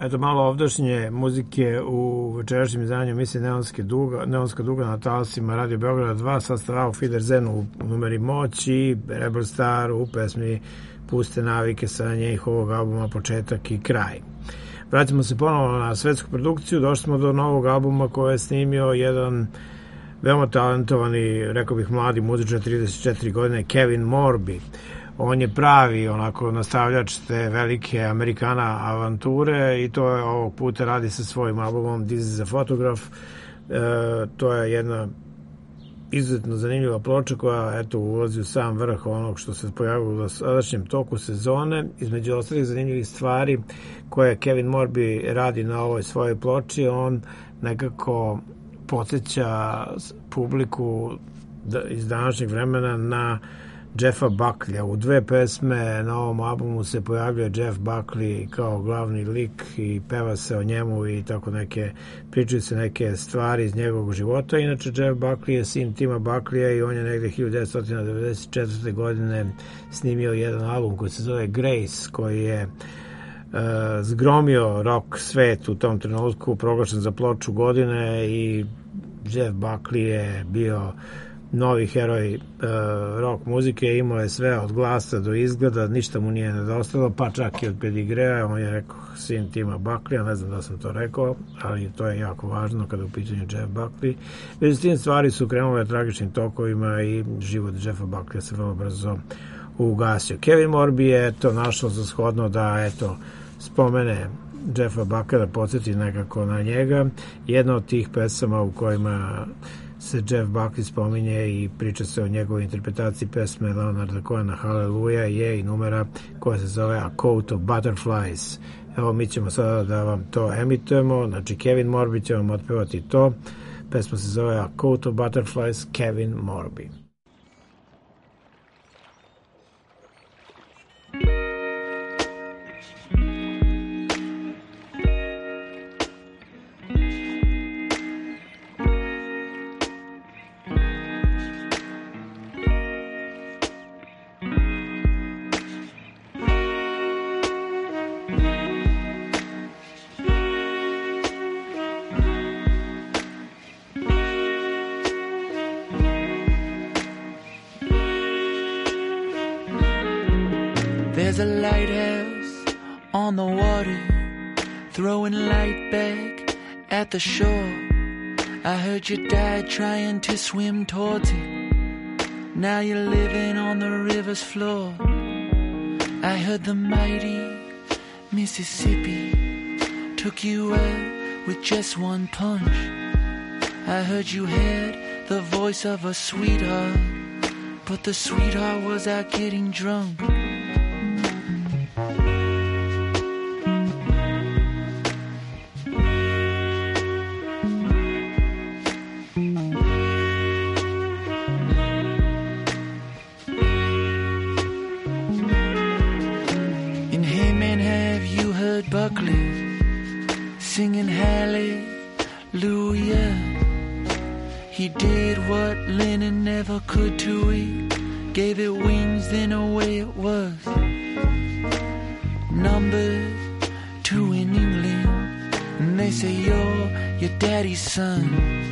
Eto malo ovdašnje muzike u večerašnjem izdanju emisije Neonska duga na talasima Radio Beograda 2, sastav Auf Wiedersehen u numeri Moć i Rebel Star u pesmi Puste navike sa njihovog albuma Početak i kraj. Vratimo se ponovo na svetsku produkciju, došli smo do novog albuma koje je snimio jedan veoma talentovani, rekao bih mladi muzičar, 34 godine, Kevin Morby. On je pravi onako nastavljač te velike Amerikana avanture i to je ovog puta radi sa svojim albumom This is a Photograph. To je jedna izuzetno zanimljiva ploča koja eto ulazi u sam vrh onog što se pojavilo u sadašnjem toku sezone. Između ostalih zanimljivih stvari koje Kevin Morby radi na ovoj svojoj ploči, on nekako podsjeća publiku iz današnjeg vremena na Jeffa Buckleya. U dve pesme na ovom albumu se pojavljuje Jeff Buckley kao glavni lik i peva se o njemu i tako pričaju se neke stvari iz njegovog života. Inače, Jeff Buckley je sin Tima Buckleya i on je negde 1994. godine snimio jedan album koji se zove Grace, koji je zgromio rock svet u tom trenutku, proglašen za ploču godine i Jeff Buckley je bio novi heroj rock muzike, imao je sve od glasa do izgleda, ništa mu nije nedostalo, pa čak i od pedigreja. On je rekao sin Tima Buckleya, ne znam da sam to rekao, ali to je jako važno kada u pitanju Jeff Buckley. Međutim, stvari su krenule tragičnim tokovima i život Jeffa Buckleya se vrlo brzo ugasio. Kevin Morby je to našao za shodno da spomene Jeffa Buckleya, da podsjeti nekako na njega. Jedna od tih pesama u kojima se Jeff Buckley spominje i priča se o njegovoj interpretaciji pesme Leonarda Cohena Hallelujah je i numera koja se zove A Coat of Butterflies. Evo, mi ćemo sada da vam to emitujemo, znači Kevin Morby će vam otpevati to. Pesma se zove A Coat of Butterflies, Kevin Morby. There's a lighthouse on the water, throwing light back at the shore. I heard you died trying to swim towards it. Now you're living on the river's floor. I heard the mighty Mississippi took you out with just one punch. I heard you had the voice of a sweetheart, but the sweetheart was out getting drunk. Buckley singing hallelujah. He did what Lennon never could to it, gave it wings, then away it was. Number 2 in England, and they say you're your daddy's son.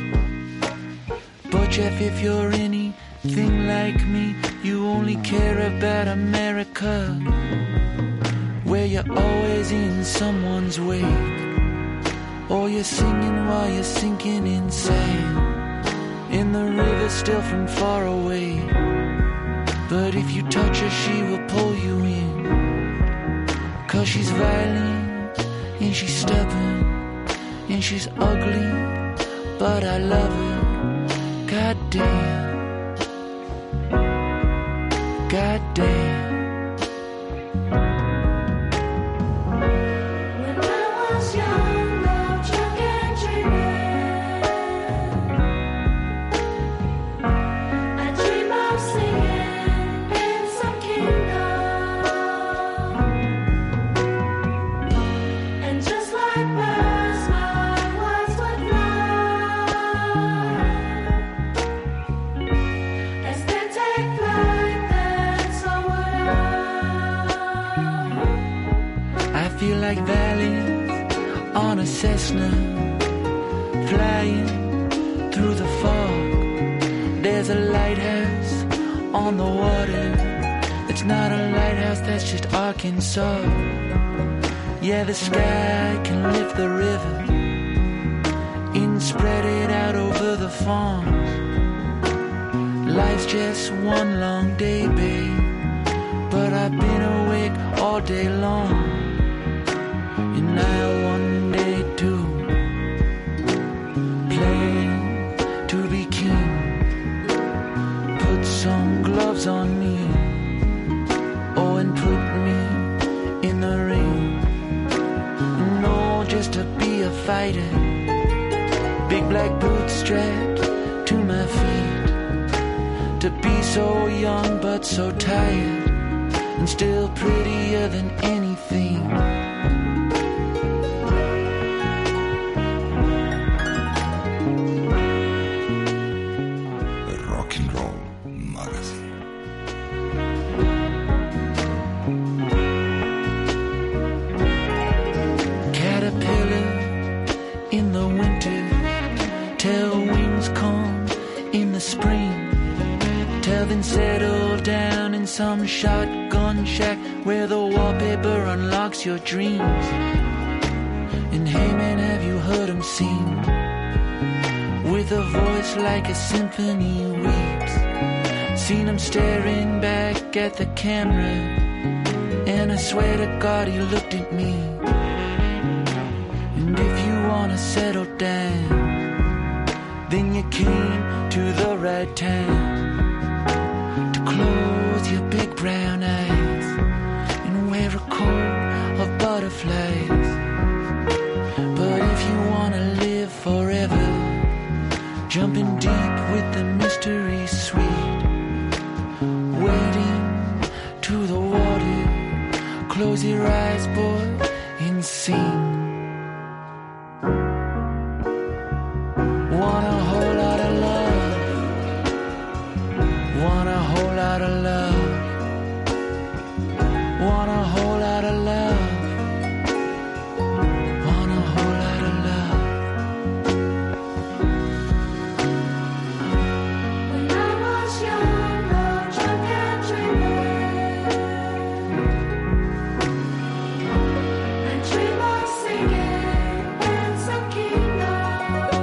But Jeff, if you're anything like me, you only care about America, where you're always in someone's wake, or you're singing while you're sinking in sand, in the river still from far away. But if you touch her, she will pull you in, 'cause she's violent and she's stubborn and she's ugly, but I love her. God damn, God damn. on a Cessna, flying through the fog. There's a lighthouse on the water. It's not a lighthouse, that's just Arkansas. Yeah, the sky can lift the river and spread it out over the farms. Life's just one long day, babe, but I've been awake all day long, and I one day too plan to be king. Put some gloves on me, oh, and put me in the ring. No, just to be a fighter, big black boots strapped to my feet. To be so young but so tired, and still prettier than anything. Rock and Roll Magazine. Caterpillar in the winter, tail wings come in the spring. Tell them settle down in some shotgun shack where the wallpaper unlocks your dreams. And hey man, have you heard him sing? With a voice like a symphony weeps. Seen him staring back at the camera, and I swear to God he looked at me. And if you wanna settle down, then you came to the right time. Close your big brown eyes and wear a coat of butterflies. But if you wanna live forever, jumping deep with the mystery sweet, wading to the water, close your eyes, boy, and sing. Want a whole lot of love, want a whole lot of love, want a whole lot of love, want a whole lot of love. When I was young, drunk and dreaming, I dreamed of singing in some kingdom,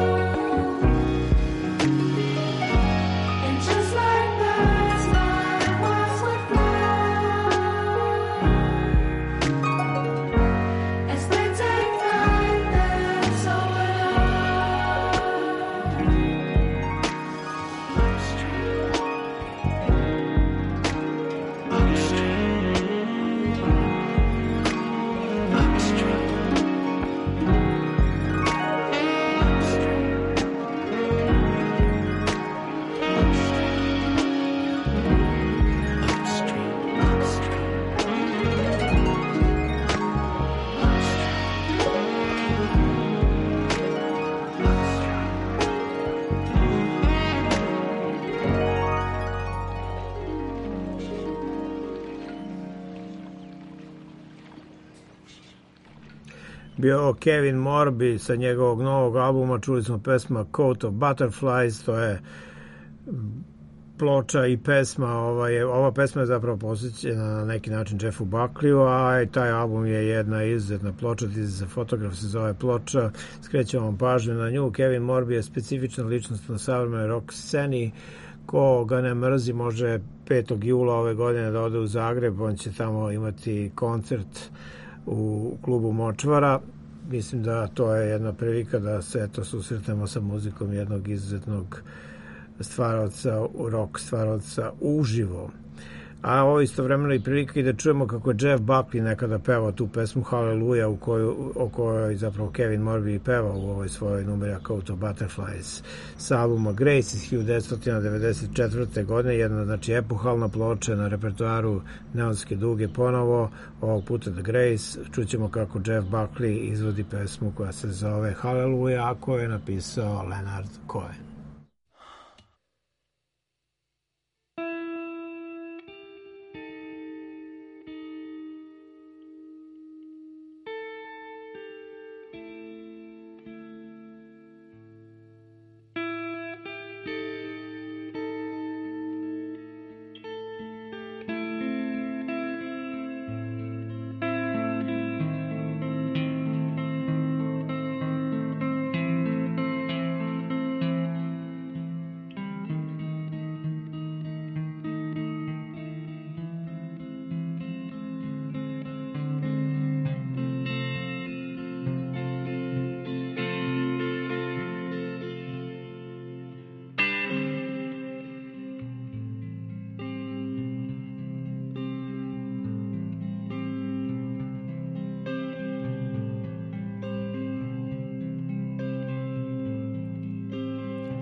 and just like birds, my heart would fly as they take flight. Then so would bio Kevin Morby sa njegovog novog albuma. Čuli smo pesma Coat of Butterflies, to je ploča i pesma. Ova pesma je zapravo posvećena na neki način Jeffu Buckleyu, a taj album je jedna izuzetna ploča. Za fotograf se zove ploča. Skrećemo vam pažnju na nju. Kevin Morby je specifična ličnost na savremenoj rock sceni. Ko ga ne mrzi može 5. jula ove godine da ode u Zagreb. On će tamo imati koncert u klubu Močvara. Mislim da to je jedna prilika da se susretemo sa muzikom jednog izuzetnog stvaraoca, rock stvaraoca uživo. A ovo istovremeno i prilika i da čujemo kako je Jeff Buckley nekada pevao tu pesmu Hallelujah o kojoj zapravo Kevin Morby pevao u ovoj svojoj numeri Coat of Butterflies sa albuma Grace iz 1994. godine. Jedna znači epohalna ploča na repertoaru Neonske duge ponovo, ovog puta The Grace. Čućemo kako Jeff Buckley izvodi pesmu koja se zove Hallelujah, a koju je napisao Leonard Cohen.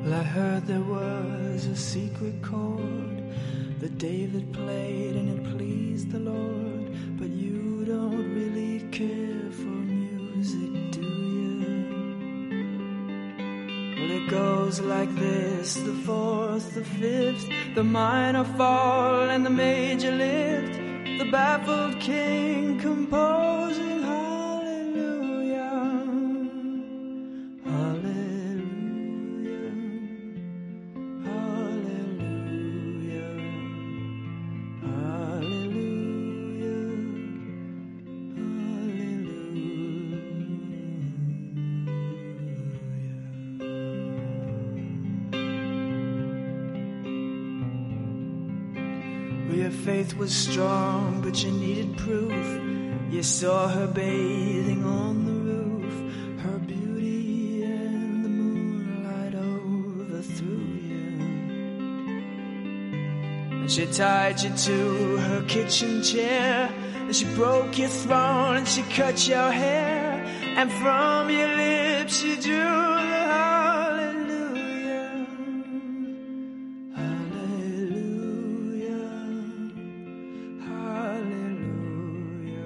Well, I heard there was a secret chord that David played and it pleased the Lord. But you don't really care for music, do you? Well, it goes like this: the fourth, the fifth, the minor fall and the major lift, the baffled king composing hallelujah, hallelujah, hallelujah, hallelujah, hallelujah. Well, your faith was strong, but you needed proof. You saw her bathing on the roof, her beauty and the moonlight overthrew you. And she tied you to her kitchen chair, and she broke your throne and she cut your hair, and from your lips she drew the hallelujah, hallelujah, hallelujah,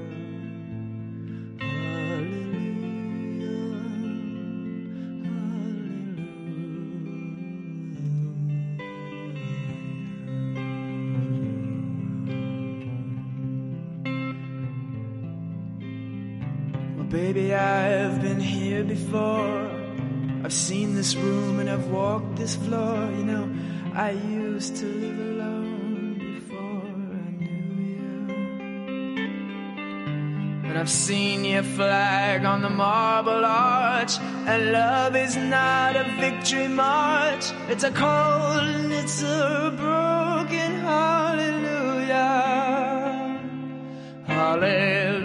Well, baby, I've been here before. I've seen this room and I've walked this floor. You know, I used to live alone before I knew you. And I've seen your flag on the marble arch, and love is not a victory march. It's a cold and it's a broken hallelujah, hallelujah,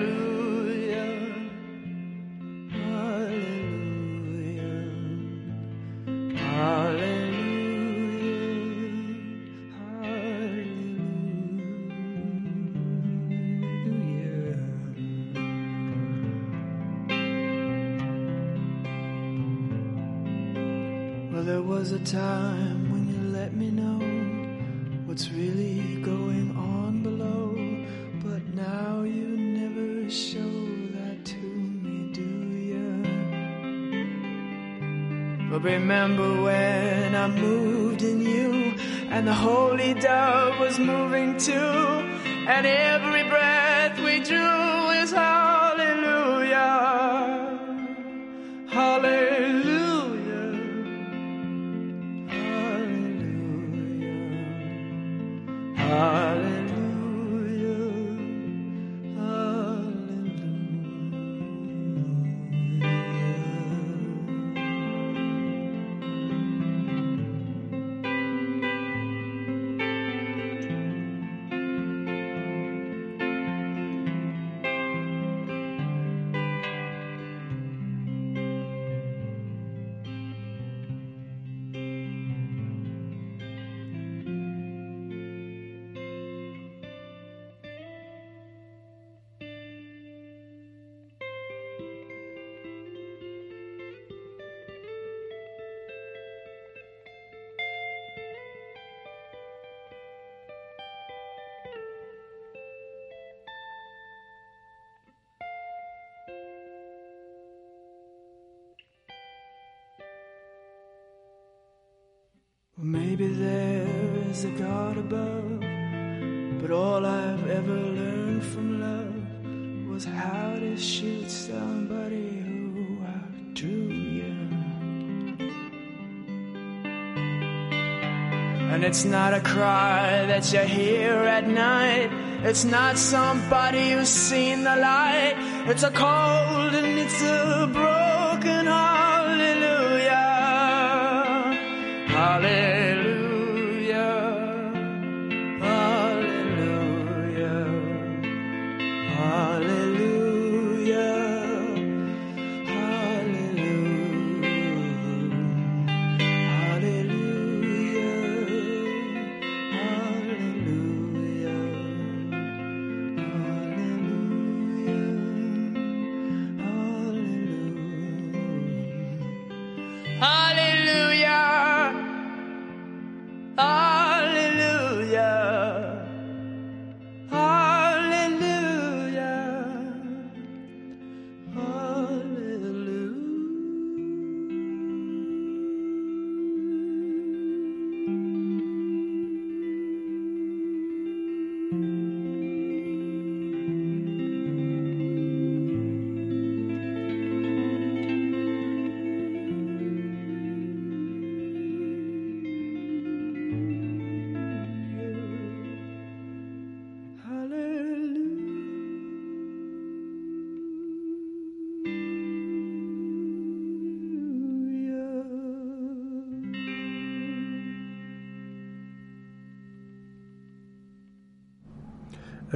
hallelujah, hallelujah. Well, there was a time when you let me know what's really going on below, but now you never show that to me, do you? But remember when I moved in you, and the holy dove was moving too, and every breath we drew is hallelujah, hallelujah, hallelujah, hallelujah, Well, maybe there is a God above, but all I've ever learned from love was how to shoot somebody who outdrew you. And it's not a cry that you hear at night, it's not somebody who's seen the light, it's a cold and it's a broken hallelujah, hallelujah, hallelujah, hallelujah, hallelujah,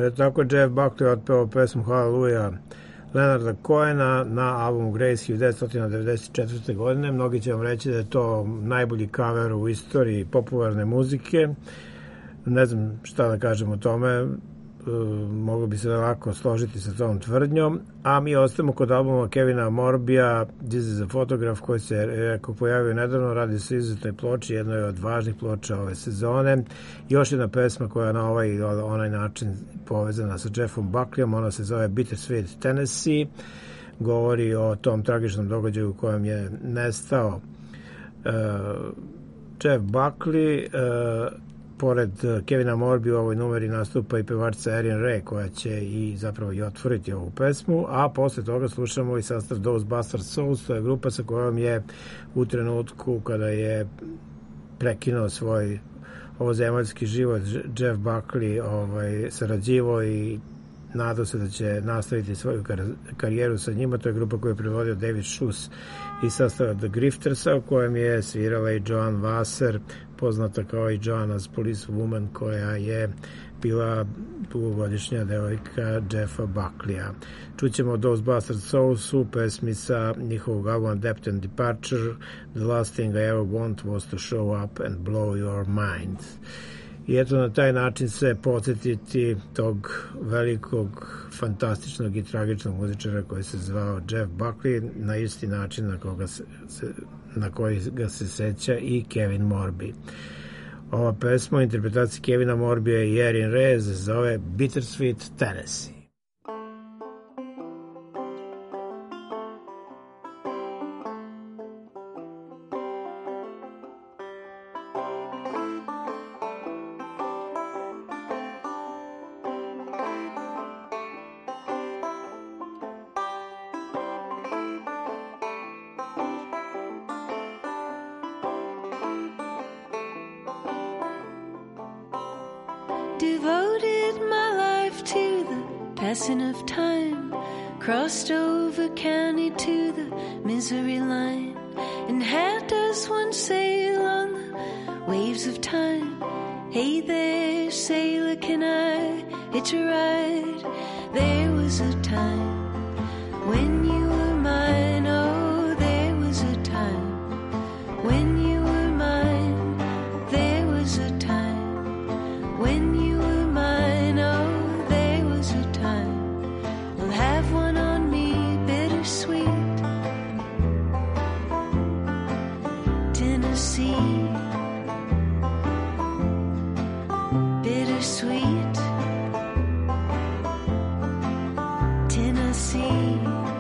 Tako Jeff Buckley otpeo pesmu Hallelujah Leonarda Cohena na albumu Grace 1994. godine. Mnogi će vam reći da je to najbolji cover u istoriji popularne muzike. Ne znam šta da kažem o tome, mogu bi se lako složiti sa tom tvrdnjom, a mi ostajemo kod albuma Kevina Morbija This is a Photograph, koji se pojavio nedavno. Radi se izuzetnoj ploči, jednoj od važnih ploča ove sezone. Još jedna pesma koja je na ovaj ili onaj način povezana sa Jeffom Buckleyom, ona se zove Bittersweet Tennessee, govori o tom tragičnom događaju u kojem je nestao Jeff Buckley. Pored Kevina Morby u ovoj numeri nastupa i pevačica Erin Ray, koja će i zapravo i otvoriti ovu pesmu, a posle toga slušamo i sastav Ghostbusters Souls, to je grupa sa kojom je u trenutku kada je prekinuo svoj ovozemaljski život Jeff Buckley sarađivao i nadao se da će nastaviti svoju karijeru sa njima. To je grupa koju je predvodio David Schuss iz sastava The Griftersa, u kojem je svirala i Joan Wasser, poznata kao i Joan as Police Woman, koja je bila dugogodišnja devojka Jeffa Buckleya. Čućemo Ghostbusters Souls u pesmi sa njihovog albuma Depth and Departure, The Last Thing I Ever Want Was to Show Up and Blow Your Mind. I eto, na taj način se podsjetiti tog velikog, fantastičnog i tragičnog muzičara koji se zvao Jeff Buckley, na isti način na koji ga se seća i Kevin Morby. Ova pesma u interpretaciji Kevina Morbija i Erin Ray se zove Bittersweet Tennessee. Devoted my life to the passing of time, crossed over county to the Missouri line, and how does one sail on the waves of time? Hey there, sailor, can I hitch a ride? There was a time when you were mine, oh, there was a time when you were mine, there was a time when you were mine, oh, there was a time. We'll have one on me, bittersweet Tennessee, bittersweet Tennessee.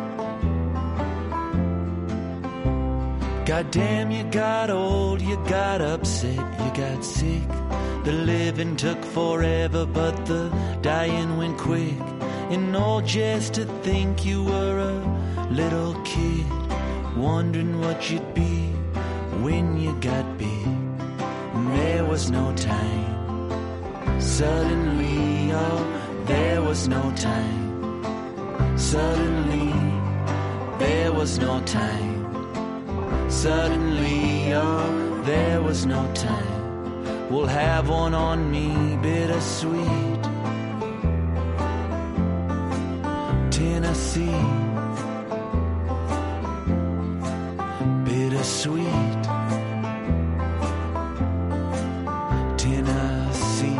Goddamn, you got old, you got upset, you got sick. The living took forever, but the dying went quick. And all just to think you were a little kid, wondering what you'd be when you got big. And there was no time. Suddenly, oh, there was no time. Suddenly, there was no time. Suddenly, oh, there was no time. We'll have one on me, bittersweet Tennessee, bittersweet Tennessee.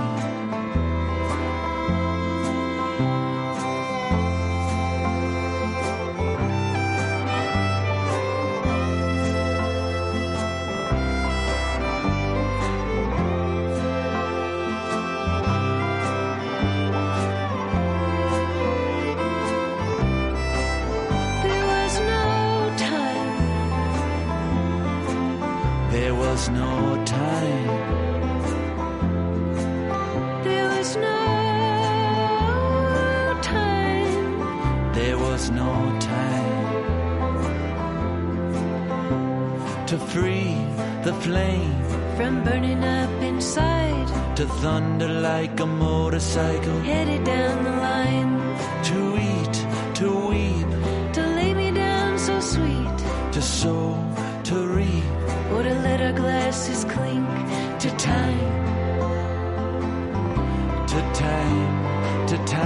There was no time. There was no time. There was no time to free the flame from burning up inside, to thunder like a motorcycle headed down the line, to eat, to weep, to lay me down so sweet, to sow, to reap, or to let our glasses clink to time, to time, to time.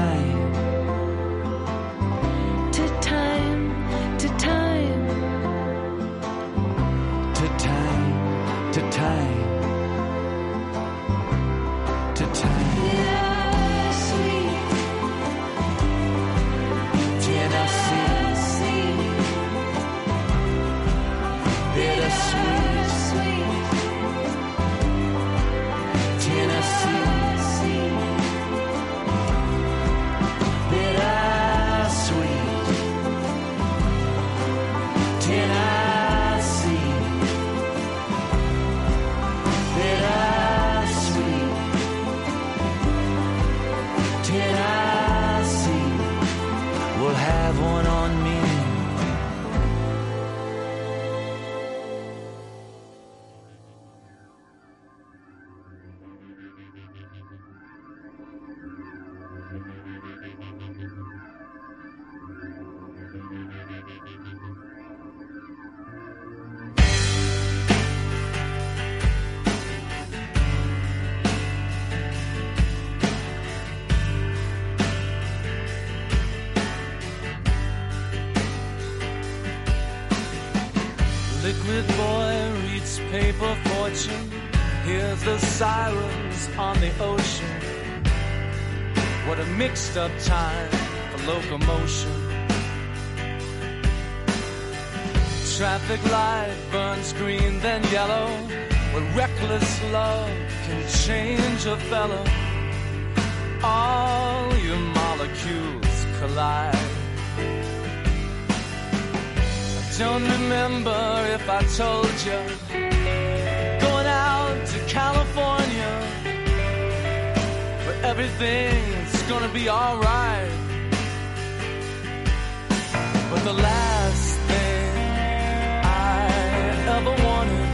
will have one on me. Liquid boy reads paper fortune, hears the sirens on the ocean. What a mixed up time for locomotion. Traffic light burns green then yellow, where reckless love can change a fellow. All your molecules collide. Don't remember if I told you, going out to California, where everything's gonna be alright. But the last thing I ever wanted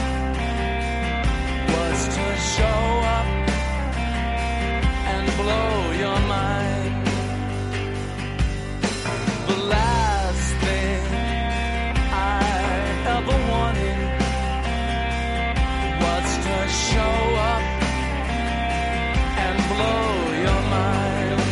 was to show up and blow your mind. The last thing ever wanted was to show up and blow your mind.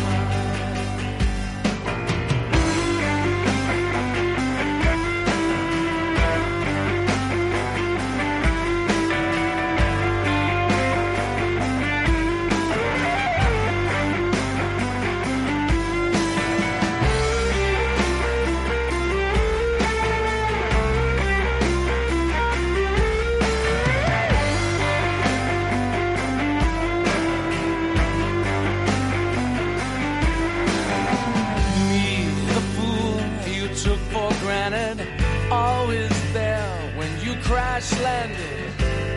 Always there when you crash landed.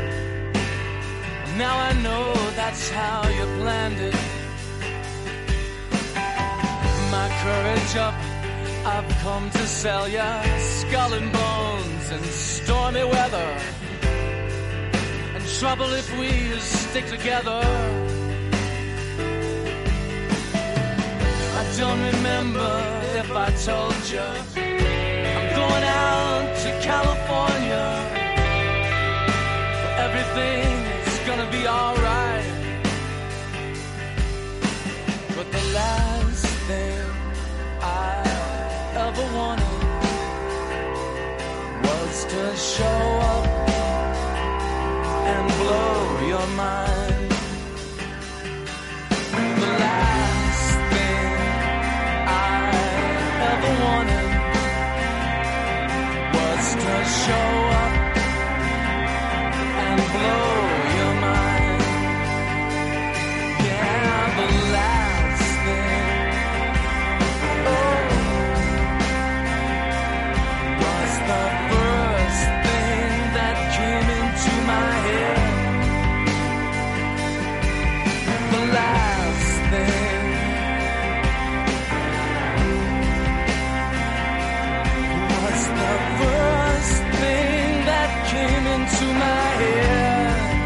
Now I know that's how you planned it. My courage up, I've come to sell ya skull and bones and stormy weather, and trouble if we stick together. I don't remember if I told you going out to California, where everything's gonna be alright. But the last thing I ever wanted was to show up and blow your mind. The last thing I ever wanted to show up and blow your mind. Yeah, the last thing, oh, was the first thing that came into my head. The last thing was the first thing that came into my head.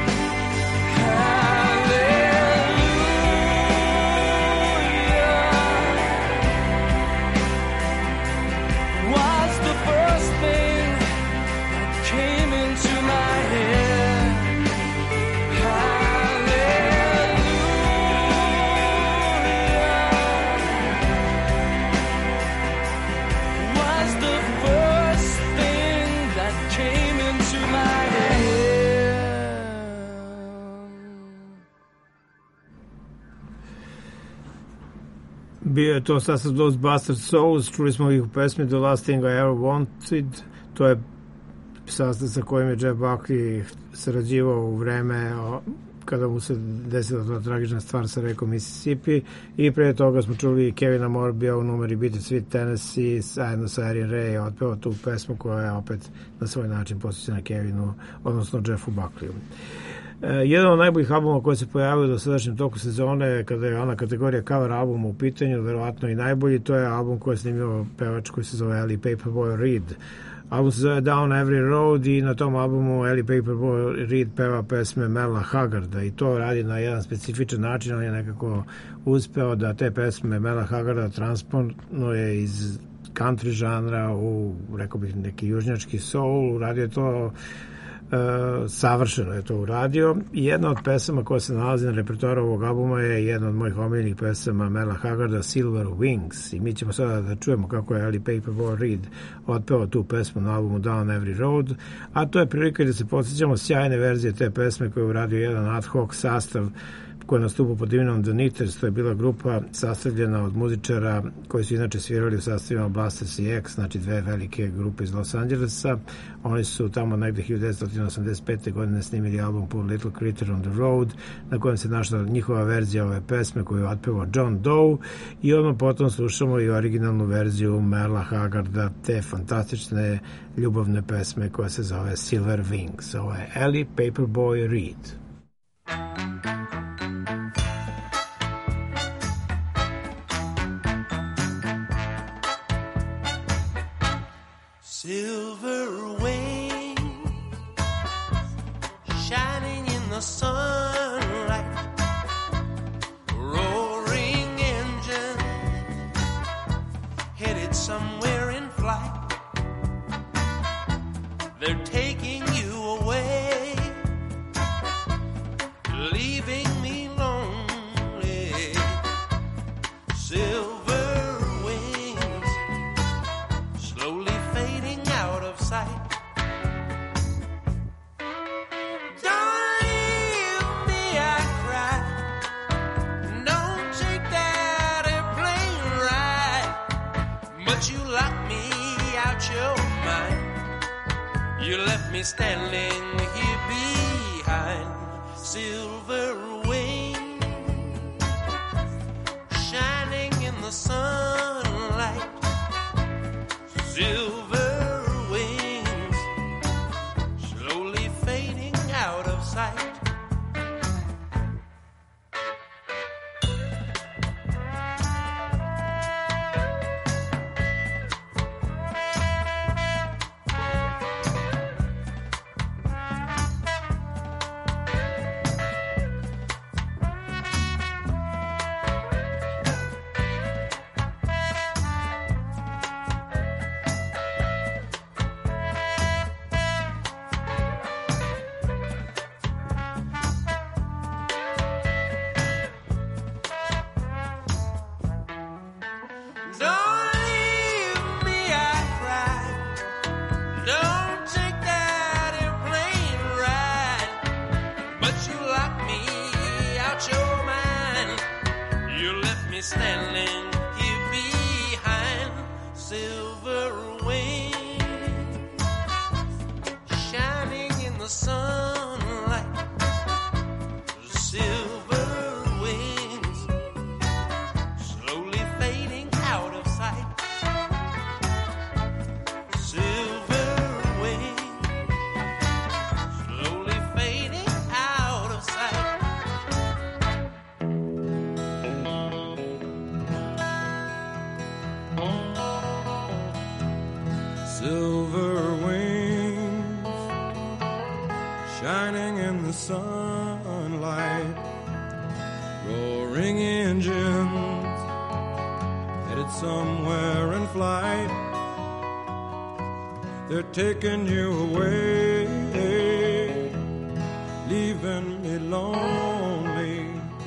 Hallelujah was the first thing that came into my head. Hallelujah was the first thing that came into my head. Bio je to sastav Those Bastard Souls, čuli smo ih u pesmi The Last Thing I Ever Wanted, to je sastav sa kojim je Jeff Buckley sarađivao u vreme kada mu se desila ta tragična stvar sa rekom Mississippi, i pre toga smo čuli Kevina Morbija u numeri Beat It Sweet Tennessee, zajedno sa Erin Ray otpeo tu pesmu koja je opet na svoj način posvećena Kevinu, odnosno Jeffu Buckleyu. Jedan od najboljih albuma koji se pojavio do sadašnjem toku sezone, kada je ona kategorija cover albuma u pitanju, verovatno i najbolji, to je album koji je snimio pevač koji se zove Ellie Paperboy Reed. Album se zove Down Every Road i na tom albumu Ellie Paperboy Reed peva pesme Merla Haggarda i to radi na jedan specifičan način. On je nekako uspeo da te pesme Merla Haggarda transponuje iz country žanra u, rekao bih, neki južnjački soul. Uradio je to savršeno je to uradio i jedna od pesama koja se nalazi na repertoaru ovog albuma je jedna od mojih omiljenih pesama Merla Haggarda, Silver Wings, i mi ćemo sada da čujemo kako je Ellie Paperboy Reed otpevao tu pesmu na albumu Down Every Road, a to je prilika da se podsjećamo sjajne verzije te pesme koje je uradio jedan ad hoc sastav koji je nastupao pod imenom The Knitters. To je bila grupa sastavljena od muzičara koji su inače svirali u sastavima Blasters i X, znači dve velike grupe iz Los Angelesa. Oni su tamo negde 1985. godine snimili album Poor Little Critter on the Road, na kojem se našla njihova verzija ove pesme koju je otpevao John Doe, i odmah potom slušamo i originalnu verziju Merla Haggarda, te fantastične ljubavne pesme koja se zove Silver Wings. Ovo je Ellie Paperboy Reed. Silver wings shining in the sunlight, roaring engine headed somewhere in flight. They're taking you away, leaving me lonely. Silver wings slowly fading out of sight. Don't leave me, I cry. Don't take that airplane ride. But you locked me out your mind. You left me standing here behind. Silver wings shining in the sunlight. Silver wings slowly fading out of sight. Don't leave me, I cry. Don't take that airplane ride. But you locked me out your mind. You left me standing here behind. Silver wings shining in the sunlight. Silver wings slowly fading out of sight. Silver wings slowly fading out of sight. Silver wings shining in the sunlight, roaring engines headed somewhere in flight. They're taking you away, leaving me lonely.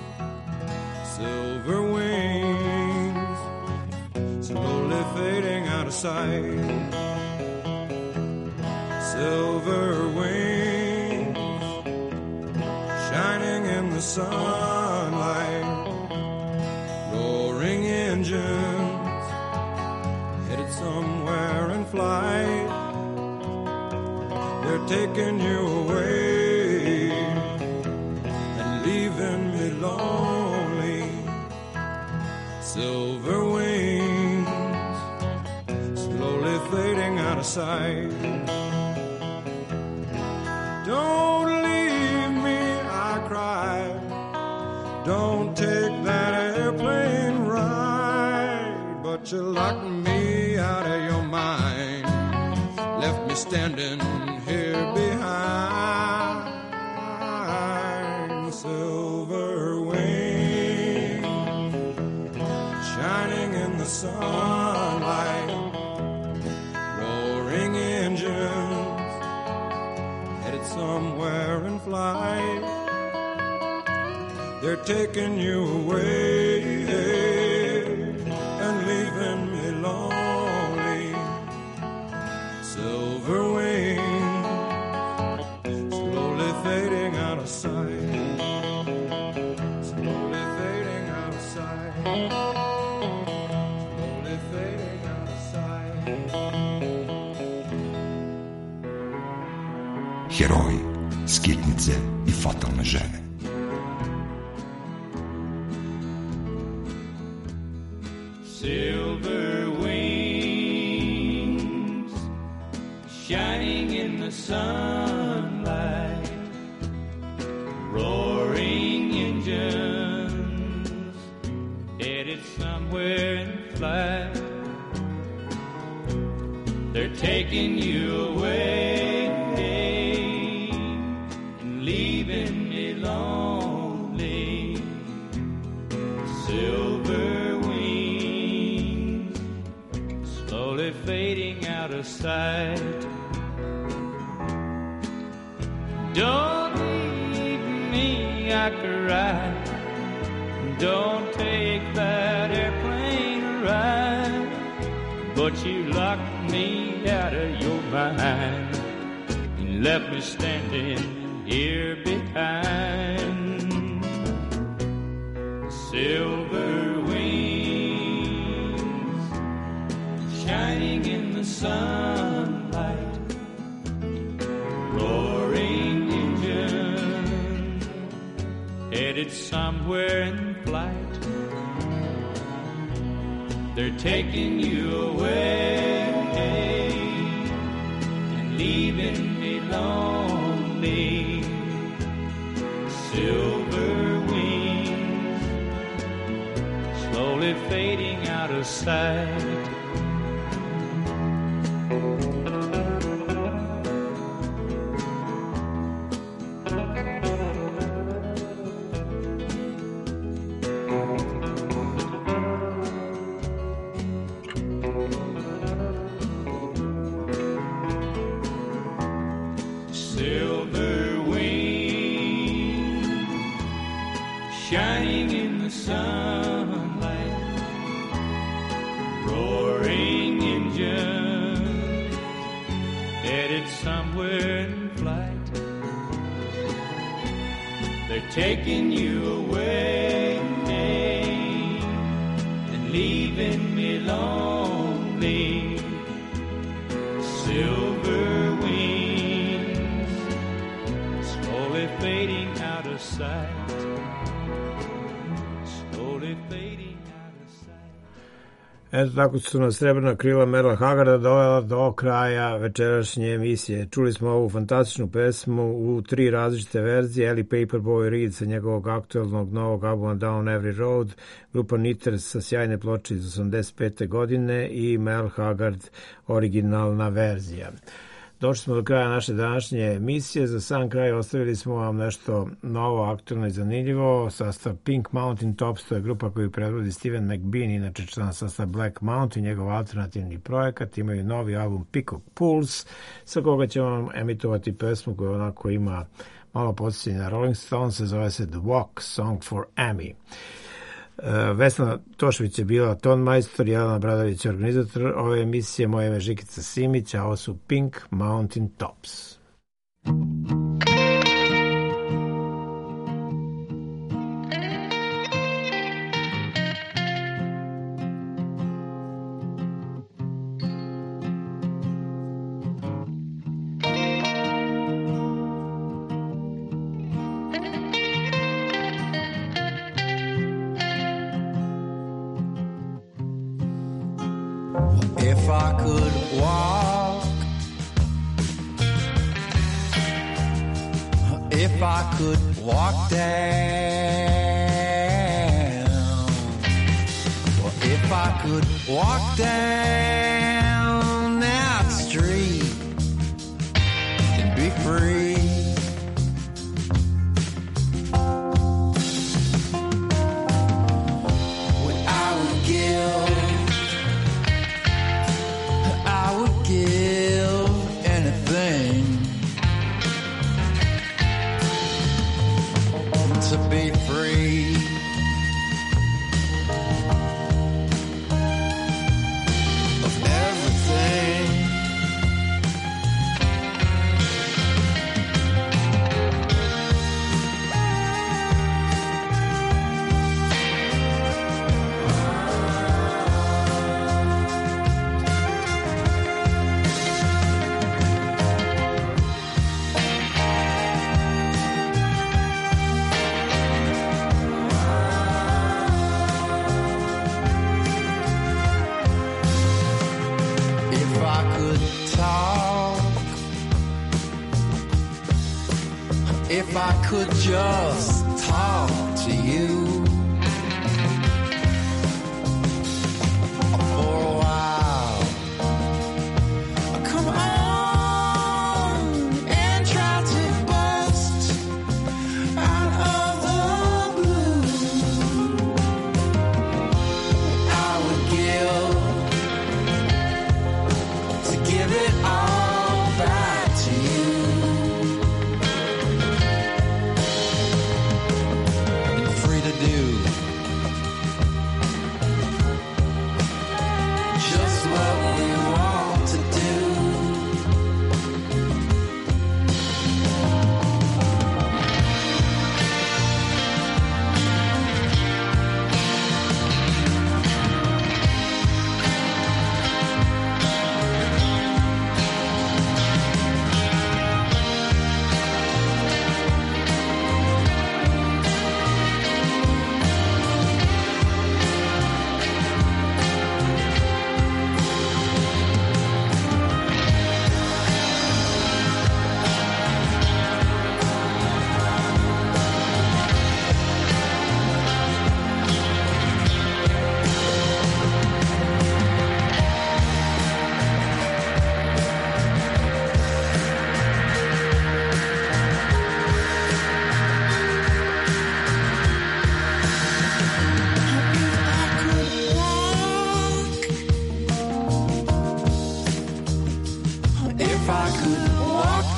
Silver wings slowly fading out of sight. Silver wings shining in the sunlight, roaring engines headed somewhere in flight. They're taking you away and leaving me lonely. Silver wings slowly fading out of sight. Don't leave me, but you locked me out of your mind, left me standing here behind. Silver wing shining in the sunlight, roaring engines headed somewhere in flight. They're taking you away and leaving me lonely. Silver wings slowly fading out of sight, slowly fading out of sight, slowly fading out of sight. Heroji, skitnice I fatalne žene. Silver wings shining in the sunlight, roaring engines headed somewhere in flight. They're taking you away and leaving me lonely. Silver slowly fading out of sight. Don't leave me, I cry. Don't take that airplane ride. But you locked me out of your mind and left me standing here behind. Silver shining in the sunlight, roaring engine headed somewhere in flight. They're taking you away and leaving me lonely. Silver wings slowly fading out of sight. Silver wings shining in the sunlight, roaring engine headed somewhere in flight. They're taking you away and leaving me lonely. Silver wings slowly fading out of sight, slowly fading out of sight. Eto, tako su nas srebrna krila Merla Haggarda dovela do kraja večerašnje emisije. Čuli smo ovu fantastičnu pesmu u 3 različite verzije. Ellie Paperboy Reed sa njegovog aktualnog novog albuma Down Every Road, grupa Knitters sa sjajne ploče iz 85. godine i Merle Haggard originalna verzija. Došli smo do kraja naše današnje emisije. Za sam kraj ostavili smo vam nešto novo, aktualno i zanimljivo. Sastav Pink Mountain Tops, to je grupa koju predvodi Steven McBean, inače član sastav Black Mountain, njegov alternativni projekat. Imaju novi album Peacock Pulse, sa koga ćemo vam emitovati pesmu koja onako ima malo podsjećanje na Rolling Stones, se zove se The Walk, Song for Amy. Vesna Tošević je bila tonmajstor, Jelena Bradović je organizator ove emisije, moje ime Žikica Simić, a ovo su Pink Mountain Tops. If I could walk, if I could walk down, or if If I could walk down that street and be free. What I would give anything to be free. Of everything. If I could talk, if I could just talk to you for a while, come on and try to bust out of the blue. I would give it all back to you. And free to do just what we want to do. If I could walk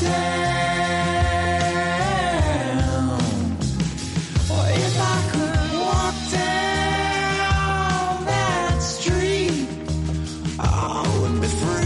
down, or if I could walk down that street, I would be free.